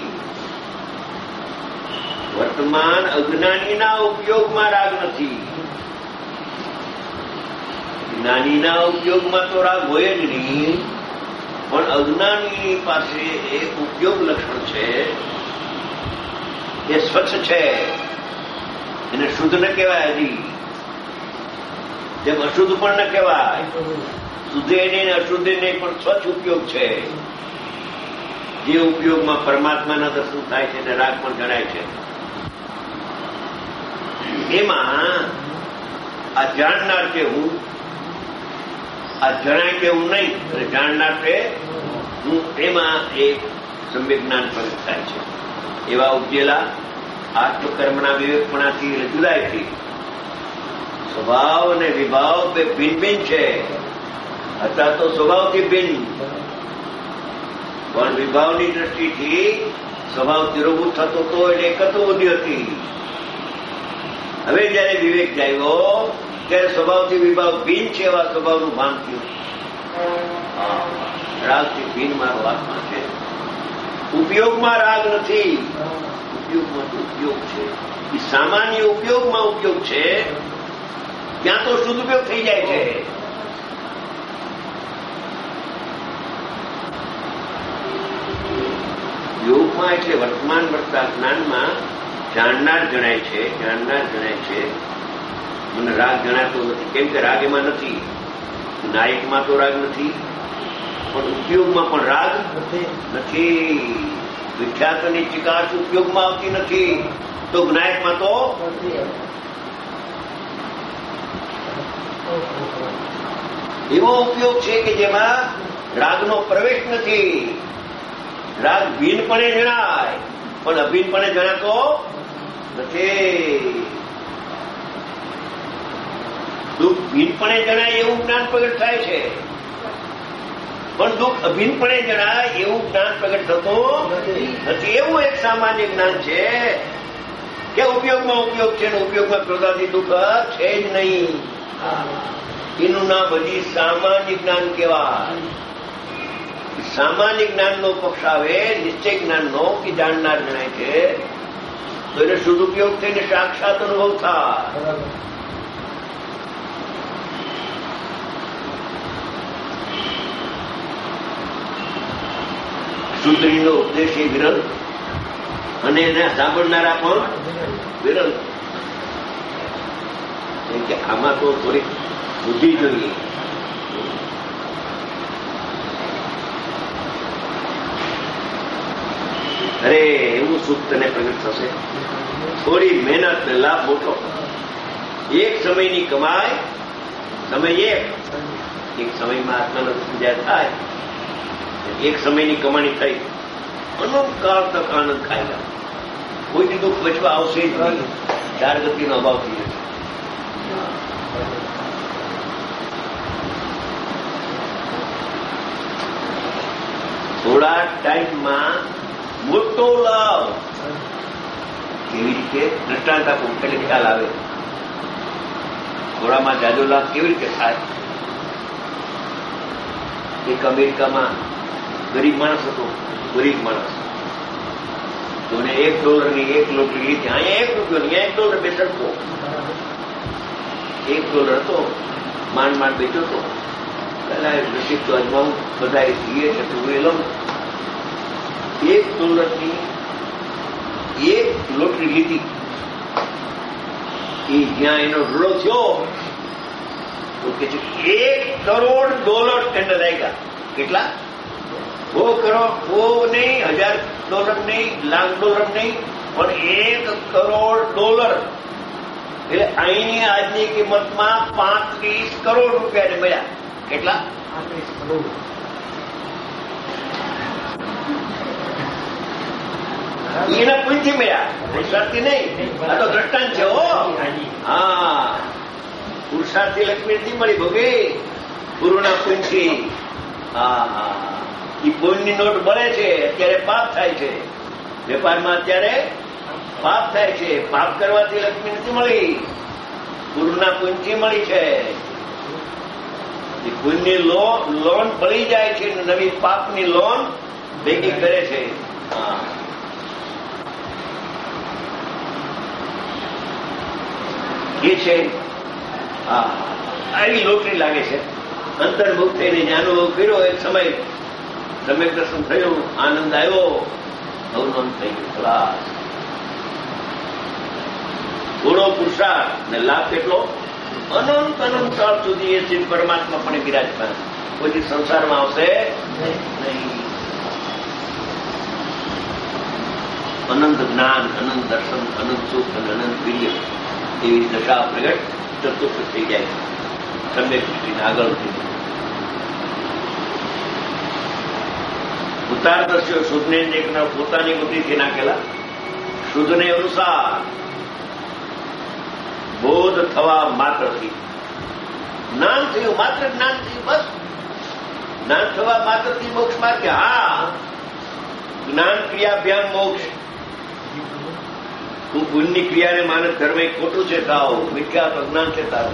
વર્તમાન અજ્ઞાનીના ઉપયોગમાં રાગ નથી. જ્ઞાનીના ઉપયોગમાં તો રાગ હોય જ નહીં, પણ અજ્ઞાની પાસે એ ઉપયોગ લક્ષણ છે, એ સ્વચ્છ છે, એને શુદ્ધ ન કહેવાય. હજી જેમ અશુદ્ધ પણ ન કહેવાય. શુદ્ધ નહીં, અશુદ્ધ નહીં, પણ સ્વચ્છ ઉપયોગ છે. જે ઉપયોગમાં પરમાત્માના દર્શન થાય છે અને રાગ પણ જણાય છે. એમાં આ જાણનાર કે હું, આ જણાય કે હું નહીં, અને જાણનાર કે હું, એમાં એક સમ્યક જ્ઞાન પ્રગટ થાય છે. એવા ઉપજેલા આત્મકર્મના વિવેકપણાથી જુદાયથી સ્વભાવ અને વિભાવ બે ભિન્ન ભિન્ન છે. હતા તો સ્વભાવથી ભિન્ન, પણ વિભાવની દ્રષ્ટિથી સ્વભાવ તિરોભૂત થતો હતો એટલે એકત્વ બુદ્ધિ હતી. હવે જયારે વિવેક જાગ્યો ત્યારે સ્વભાવથી વિભાવ ભિન્ન છે એવા સ્વભાવનું ભાન થયું. રાગથી ભિન્ન મારો આત્મા છે. ઉપયોગમાં રાગ નથી, ઉપયોગમાં તો ઉપયોગ છે. એ સામાન્ય ઉપયોગમાં ઉપયોગ છે, ત્યાં તો સદુપયોગ થઈ જાય છે. યોગમાં એટલે વર્તમાન વર્તા જ્ઞાનમાં જાણનાર જણાય છે, જાણનાર જણાય છે. મને રાગ જણાતો નથી, કેમ કે રાગ એમાં નથી. નાયકમાં તો રાગ નથી, પણ ઉપયોગમાં પણ રાગ નથી. વિખ્યાતની ચિકાસ ઉપયોગમાં આવતી નથી, તો જ્ઞાયકમાં તો એવો ઉપયોગ છે કે જેમાં રાગનો પ્રવેશ નથી. રાગ ભિન્નપણે જણાય પણ અભિન્નપણે જણાતો નથી. દુઃખ ભીનપણે જણાય એવું જ્ઞાન પ્રગટ થાય છે, પણ દુઃખ અભિન્નપણે જણાય એવું જ્ઞાન પ્રગટ થતું નથી. એવું એક સામાન્ય જ્ઞાન છે કે ઉપયોગમાં ઉપયોગ છે ને ઉપયોગમાં ક્રોધાથી દુઃખ છે જ નહીં. એનું નામ હજી સામાન્ય જ્ઞાન કહેવાય. સામાન્ય જ્ઞાનનો પક્ષ આવે, નિશ્ચય જ્ઞાનનો કે જાણનાર જણાય છે, તો એને સદુપયોગ થઈને સાક્ષાત અનુભવ થાય. સુંદરીનો ઉપદેશ એ વિરલ અને એને સાંભળનારા પણ વિરલ. કેમ કે આમાં તો થોડીક બુદ્ધિ જોઈએ. અરે એવું સુખ તને પ્રગટ થશે. થોડી મહેનત ને લાભ મોટો. એક સમયની કમાય, સમય એક એક સમયમાં આત્માનો જ્યારે થાય, એક સમયની કમાણી થઈ, અનંત કાળ તક આનંદ ખાઈ જાય. કોઈ દુઃખ બચવા આવશે જ નહીં. ચાર ગતિનો અભાવ થઈ જશે. થોડા ટાઈમમાં મોટો લાભ. કેવી રીતે દ્રષ્ટાંત આપું એટલે ખ્યાલ આવે. થોડામાં જાજો લાભ કેવી રીતે થાય? એક અમેરિકામાં ગરીબ માણસ હતો, ગરીબ માણસ તો એને એક ડોલરની એક લોટરી લીધી. અહીંયા એક રૂપિયો ને એક ડોલર બે સરખો. એક ડોલર હતો, માંડ માંડ બેઠો હતો. પેલા નસીબ તો અજમાવું, બધા જીએ છે તું એ લઉં. એક ડોલરની એક લોટરી લીધી. એ જ્યાં એનો રૂડો થયો તો કે છે એક કરોડ ડોલર ટેન્ડર આવ્યા. કેટલા? બહુ કરોડ, બહુ નહીં, હજાર ડોલર નહીં, લાખ ડોલર નહીં, પણ એક કરોડ ડોલર. એટલે અહીંની આજની કિંમતમાં પાંત્રીસ કરોડ રૂપિયાને મળ્યા. કેટલા? પાંત્રીસ કરોડ. એના પુણ્યથી મળ્યા, પુરુષાર્થથી નહીં. આ તો દ્રષ્ટાંત છે. હો હા, પુરુષાર્થથી લક્ષ્મી નથી મળી ભોગે, ગુરુના પુણ્યથી. હા હા, એ પુણ્યની નોટ મળે છે, અત્યારે પાપ થાય છે. વેપારમાં અત્યારે પાપ થાય છે. પાપ કરવાથી લક્ષ્મી નથી મળી, ગુરુના પુણ્યથી મળી છે. એ પુણ્યની લોન ભળી જાય છે, નવી પાપની લોન ભેગી કરે છે. હા, એ છે. હા, આવી લોટરી લાગે છે. અંતર્મુખ થઈને અનુભવ કર્યો. એક સમય સમ્યક દર્શન થયું, આનંદ આવ્યો, અવનંદ થઈ ગયું. ખલાસ. થોડો પુરુષાર્થ ને લાભ કેટલો? અનંત અનંત કાળ સુધી એ સિદ્ધ પરમાત્મા પણ બિરાજમાન. કોઈ સંસારમાં આવશે નહીં. અનંત જ્ઞાન, અનંત દર્શન, અનંત સુખ અને અનંત વીર્ય એવી દશા પ્રગટ ચતુર્થ થઈ જાય. સમ્યક દૃષ્ટિને આગળ થઈ ઉતાર દ્રશ્યો શુદ્ધને દેખનાર પોતાની બુદ્ધિથી નાખેલા. શુદ્ધને અનુસાર બોધ થવા માત્રથી જ્ઞાન થયું, માત્ર જ્ઞાન થયું, બસ. જ્ઞાન થવા માત્રથી મોક્ષ માર્ગ. હા, જ્ઞાન ક્રિયાભ્યામ મોક્ષ. તું પુણ્યની ક્રિયાને માનસ ધર્મ ખોટું છે તાવ, મિથ્યા અજ્ઞાન છે તારું.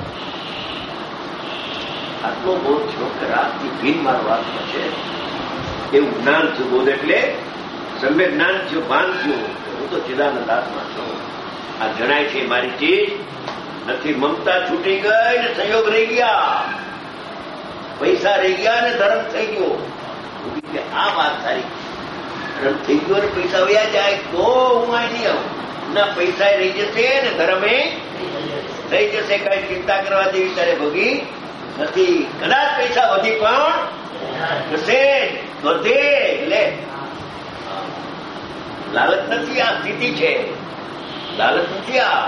આટલો બોધ થયો કે રાતની ભીન મારો વાત છે. એવું જ્ઞાન થયું. બોધ એટલે સમ્યક જ્ઞાન થયું, ભાન થયું. હું તો ચિદાનંદ આત્મા છું. આ જણાય છે મારી ચીજ નથી. મમતા છૂટી ગઈ ને સંયોગ રહી ગયા, પૈસા રહી ગયા ને ધર્મ થઈ ગયો. આ વાત સારી. ધર્મ થઈ ગયો ને પૈસા વયા જાય તો હું આ નહીં આવું. ના, પૈસા રહી જશે ને ધર્મે થઈ જશે. કઈ ચિંતા કરવા જેવી તારે ભોગી નથી. કદાચ પૈસા વધી પણ જશે, વધે. લે, લાલચ નથી, આ સ્થિતિ છે. લાલચ નથી. આ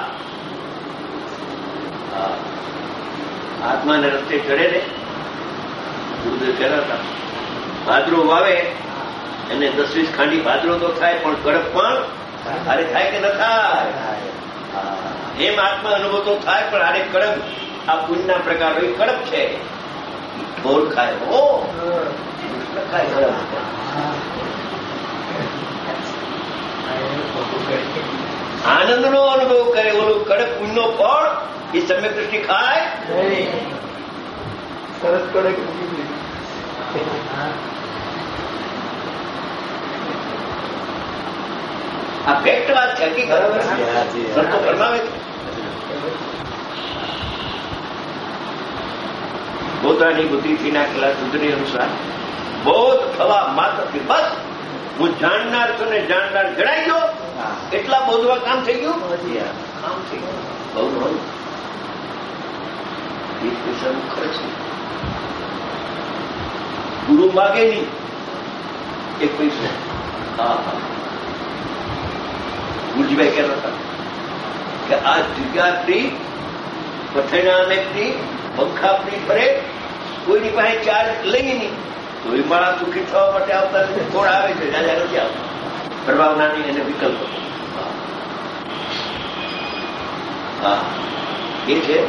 આત્માને રસ્તે ચડે ને ગુરુદેવ કહેતા હતા, ભાદરો વાવે એને દસ વીસ ખાંડી ભાદરો તો થાય, પણ કડક પણ હારે થાય કે ન થાય? એમ આત્મા અનુભવ તો થાય, પણ હારે કડક આ પુણ્યના પ્રકારો એ કડક છે. ઢોર ખાય હો, કૃષ્ણ ખાય કડક. આનંદનો અનુભવ કરે. ઓલું કડક પુણ્યનો ફળ એ સમ્યક દૃષ્ટિ ખાય. સરસ કડક આ ફેક્ટ વાત છે. હકીકત સંતો ફરમાવે છે. પોતાની બુદ્ધિથી નાખેલા શુદ્ધની અનુસાર બોધ થવા માત્રથી બસ હું જાણનાર છું ને જાણનાર જણાઈ ગયો એટલા બોધવા કામ થઈ ગયું. કામ થઈ ગયું. બહુ બહુ એ પૈસાનું ખર્ચ છે. ગુરુ માગે નહીં એક પૈસો. હા હા ગુરજીભાઈ કહેતા હતા કે આ જગ્યાથી પથેણા અનેકથી પંખાપની ફરે કોઈની પાસે ચાર્જ લઈએ નહીં તો એ માણસ સુખી થવા માટે આવતા થોડા આવે છે. રાજા નથી આવતા. પ્રભાવનાની એને વિકલ્પ હા એ છે.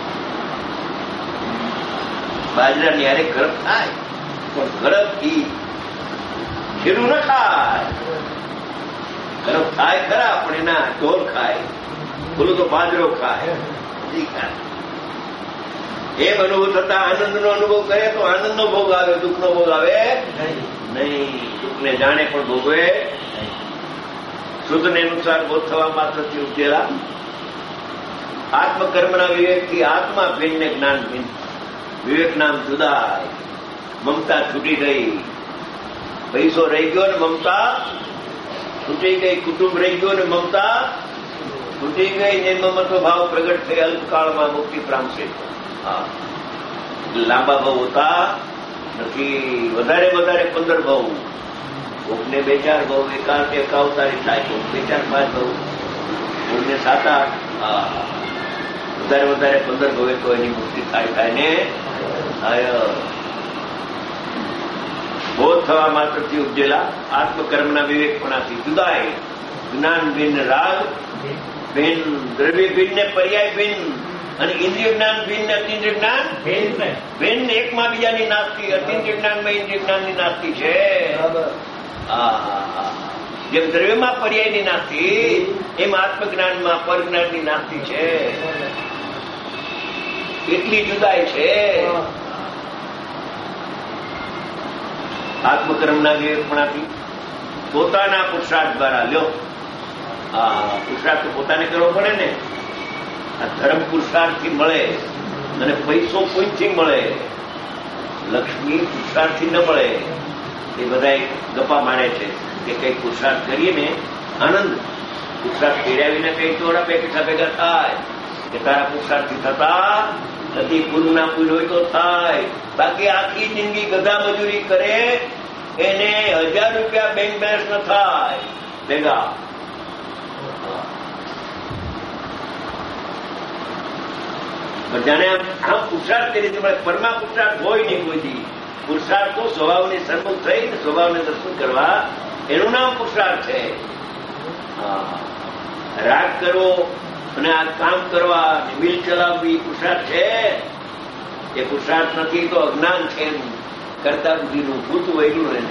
બાજરાની હારે ગરમ થાય પણ ગરમથી ખીરું ન ખાય. ગરમ થાય ખરા પણ એના ઢોલ ખાય. બોલું તો બાજરો ખાય. એમ અનુભવ થતા આનંદનો અનુભવ કરે તો આનંદનો ભોગ આવે, દુઃખનો ભોગ આવે નહીં. દુઃખને જાણે પણ ભોગવે. શુદ્ધને અનુસાર બોધ થવા માત્રથી ઉકેલા આત્મકર્મના વિવેકથી આત્મા ભિન્ન જ્ઞાન ભિન્ન. વિવેક નામ જુદા. મમતા છૂટી ગઈ. પૈસો રહી ગયો ને મમતા છૂટી ગઈ. કુટુંબ રહી ગયો ને મમતા છૂટી ગઈ. નિર્મમત્વ ભાવ પ્રગટ થઈ અલ્પકાળમાં મુક્તિ પામશે. હા લાંબા ભાવ હોતા નથી. વધારે વધારે પંદર ભાવ. કોકને બે ચાર ભાવ એકાંત એકાવતારી થાય. કોક બે ચાર પાંચ ભાવ. કોકને સાત આઠ. હા વધારે વધારે પંદર ભાવે તો એની મુક્તિ થાય થાય ને બોધ થવા માત્રથી ઉપજેલા આત્મકર્મના વિવેકપણાથી જુદાય જ્ઞાન ભિન્ન, રાગ ભિન્ન, દ્રવ્ય ભિન્ન ને પર્યાય ભિન્ન અને ઇન્દ્રિય જ્ઞાન ભિન્ન, અતિન્દ્રિય જ્ઞાન ભિન્ન. એકમાં બીજાની નાસ્તી. અતિન્દ્રિય જ્ઞાનમાં ઇન્દ્રિય જ્ઞાનની નાસ્તી છે. જેમ દ્રવ્યમાં પર્યાયની નાસ્તી એમ આત્મજ્ઞાનમાં પરજ્ઞાનની નાસ્તી છે. એટલી જુદાઈ છે. આત્મકર્મના વિવેકપણાથી પોતાના પુરુષાર્થ દ્વારા લ્યો. હા પુરુષાર્થ તો પોતાને કરવો પડે ને. આ ધર્મ પુરુષાર્થથી મળે અને પૈસો કોઈથી મળે. લક્ષ્મી પુરુષાર્થથી ન મળે. એ બધા ગપ્પા મારે છે કે કઈ પુરુષાર્થ કરીએ ને આનંદ. પુરુષાર્થ ફેરવીને કઈ થોડા બે પૈસા ભેગા થાય કે તારા પુરુષાર્થથી થતા નથી. પૂરું ના પૂરું હોય તો થાય. બાકી આખી જિંદગી ગધા મજૂરી કરે એને હજાર રૂપિયા બેંક બેલેન્સ ન થાય ભેગા. બધાને આમ પુરુષાર્થ કરી દીધું. પરમા પુરુષાર્થ હોય નહીં કોઈથી. પુરુષાર્થ તો સ્વભાવની સન્મુખ થઈ સ્વભાવને દર્શન કરવા એનું નામ પુરુષાર્થ છે. રાગ કરવો અને આ કામ કરવા મિલ ચલાવવી પુરુષાર્થ છે. એ પુરુષાર્થ નથી તો અજ્ઞાન છે. કરતા બુદ્ધિનું ભૂત વૈરું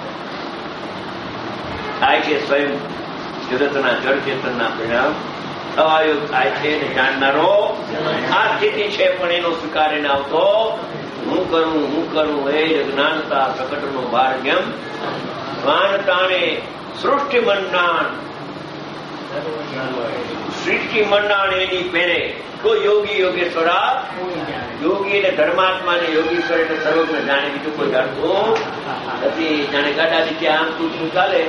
થાય છે. સ્વયં જગતના જળ ચેતનના પરિણામ અવાયો થાય છે અને જાણનારો આ સ્થિતિ છે પણ એનો સ્વીકારે ના આવતો. હું કરું હું કરું એ જ્ઞાનતા સકટનો ભાર જેમ વાન ટાણે સૃષ્ટિ મંડાણ. સૃષ્ટિ મંડાણ એની પહેરે તો યોગી યોગેશ્વરા. યોગી એટલે ધર્માત્મા ને યોગીશ્વર એટલે સર્વજ્ઞ જાણે. બીજું કોઈ જાણતું નથી. જાણે ગાડા નીચે આમ તું શું ચાલે.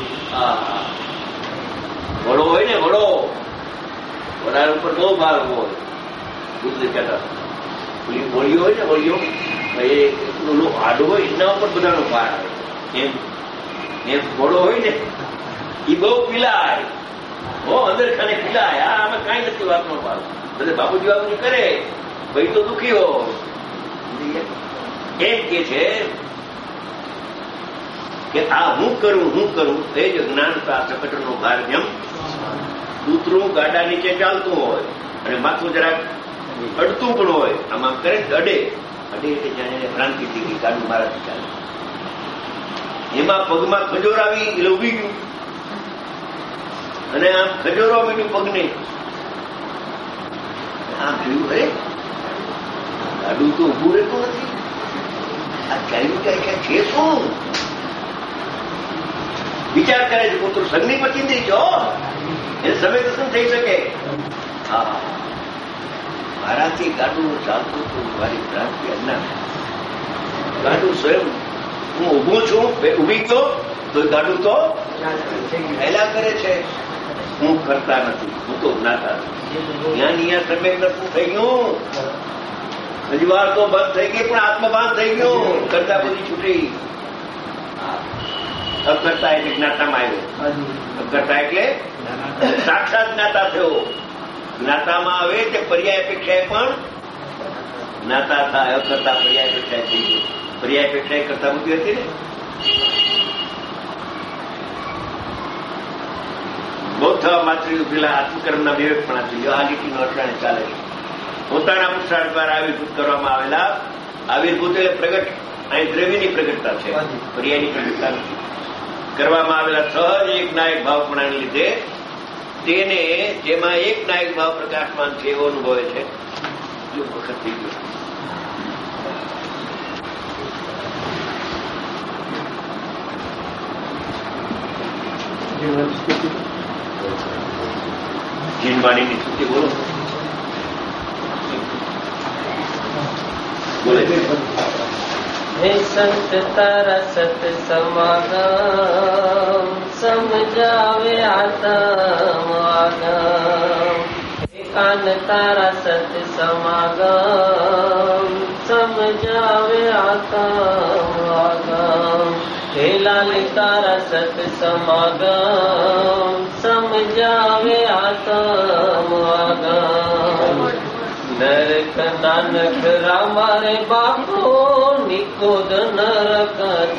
ઘોડો હોય ને ઘોડો ઘોડા ઉપર બહુ ભાર હોય. દૂધ કહેતા પેલી હોળીઓ હોય ને હોળીઓ એ હાડું હોય એના ઉપર બધાનો ભાર આવે. એમ એમ ઘોડો હોય ને એ બહુ પીલાય. હો અંદર ખાને પીલાય. આ આમાં કઈ નથી વાતનો ભાર. એટલે બાપુજી બાપુજી કરે ભાઈ તો દુઃખી હો. એમ કે છે કે આ હું કરું હું કરું એ જ જ્ઞાનતા સકટનો ભાર જેમ કૂતરું ગાડા નીચે ચાલતું હોય અને માથું જરાક અડતું પણ હોય, આમ આમ કરે અડે અડે એટલે જાણે એને ભ્રાંતિ થઈ ગઈ, ગાડું મારાથી ચાલે. એમાં પગમાં ખજોર આવી એટલે ઉભી ગયું, અને આમ ખજોરવા માંડ્યું પગને. આમ જોયું, અરે ગાડું તો ઉભું રહેતું નથી, આ ચાલ્યું ક્યાંય ક્યાં છે શું? વિચાર કરે છે, હું તો સંઘની પચીંદી છો, એ સમય તો શું થઈ શકે? હા, મારાથી ગાડું ચાલતું હતું, મારી ભ્રાંતિ અજ્ઞાન. ગાડું સ્વયં હું ઉભું છું, ઉભી ગયો તો ગાડું તો પહેલા કરે છે, હું કરતા નથી, હું તો જ્ઞાતા. જ્ઞાન અહીંયા સમ્યક દર્શન થઈ ગયું, હજવાર તો બંધ થઈ ગઈ, પણ આત્મભાન થઈ ગયું, કરતા બધી છૂટી. અકર્તા એટલે જ્ઞાતામાં આવ્યો, અકર્તા એટલે સાક્ષાત જ્ઞાતા થયો. જ્ઞાતામાં આવે તે પર્યાય અપેક્ષાએ પણ જ્ઞાતા થાય, અકર્તા પર્યાય અપેક્ષાએ થઈ ગયું. પર્યાય અપેક્ષાએ કરતા બુદ્ધિ હતી ને. બહુ થવા માત્ર પેલા આત્મકર્મના વિવેકપણા થઈ ગયો. આ લીટીનો અટાણે ચાલે છે. પોતાના પુરુષાર્થ દ્વારા આવિર્ભૂત કરવામાં આવેલા, આવિર્ભૂત એટલે પ્રગટ, અહીં દ્રવ્યની પ્રગટતા છે, પર્યાયની પ્રગટતા નથી. કરવામાં આવેલા સહજ એક નાયક ભાવપણાને લીધે તેને જેમાં એક નાયક ભાવ પ્રકાશમાન છે એવો અનુભવે છે. જો વખત થઈ ગયો. જીનવાણીની સ્તુતિ બોલો બોલે. હે સંત તારા સત સમાગમ સમજાવે આત્માગમ. હે કાન તારા સત સમાગમ સમજાવે આત્માગમ. હે લાલ તારા સત સમાગમ સમજાવે આત્માગમ. નરક નાનક રામારે બાપો નિકોદ નરક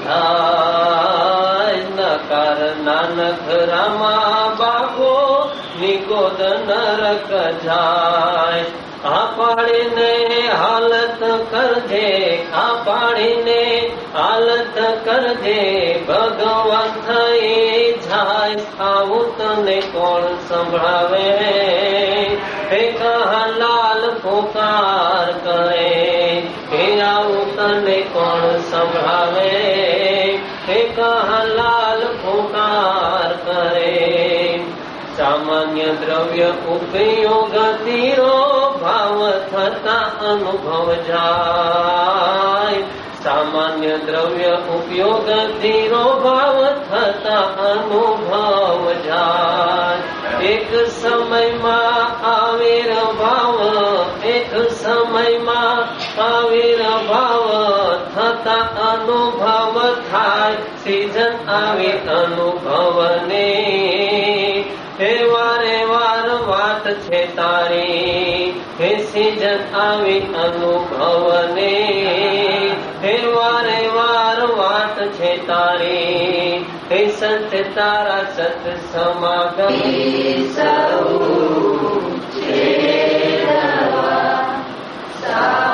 થાય. નકાર નાનક રામા બાપો નિકોદ નરક જાય. આ પાડીને હાલત કર દે, આ પાડીને હાલત કર દે, ભગવાન થઈ જાય. આવું તને કોણ સંભળાવે? હે કહા લાલ પુકાર કરે, હે આવું તને કોણ સંભળાવે? હે કહા લાલ પુકાર કરે. સામાન્ય દ્રવ્ય ઉપયોગ તીરો ભાવ થતા અનુભવ જાય. સામાન્ય દ્રવ્ય ઉપયોગ તીરો ભાવ થતા અનુભવ જાય. એક સમયમાં આવિર્ભાવ, એક સમયમાં આવિર્ભાવ થતા અનુભવ થાય. સિઝન આવી અનુભવને, હે વારે વાર વાત છે તારી. હે સિઝન આવી અનુભવને, હે વારે વાર વાત છે તારી. હે સંત તારા સત સમાગમ સૌ છે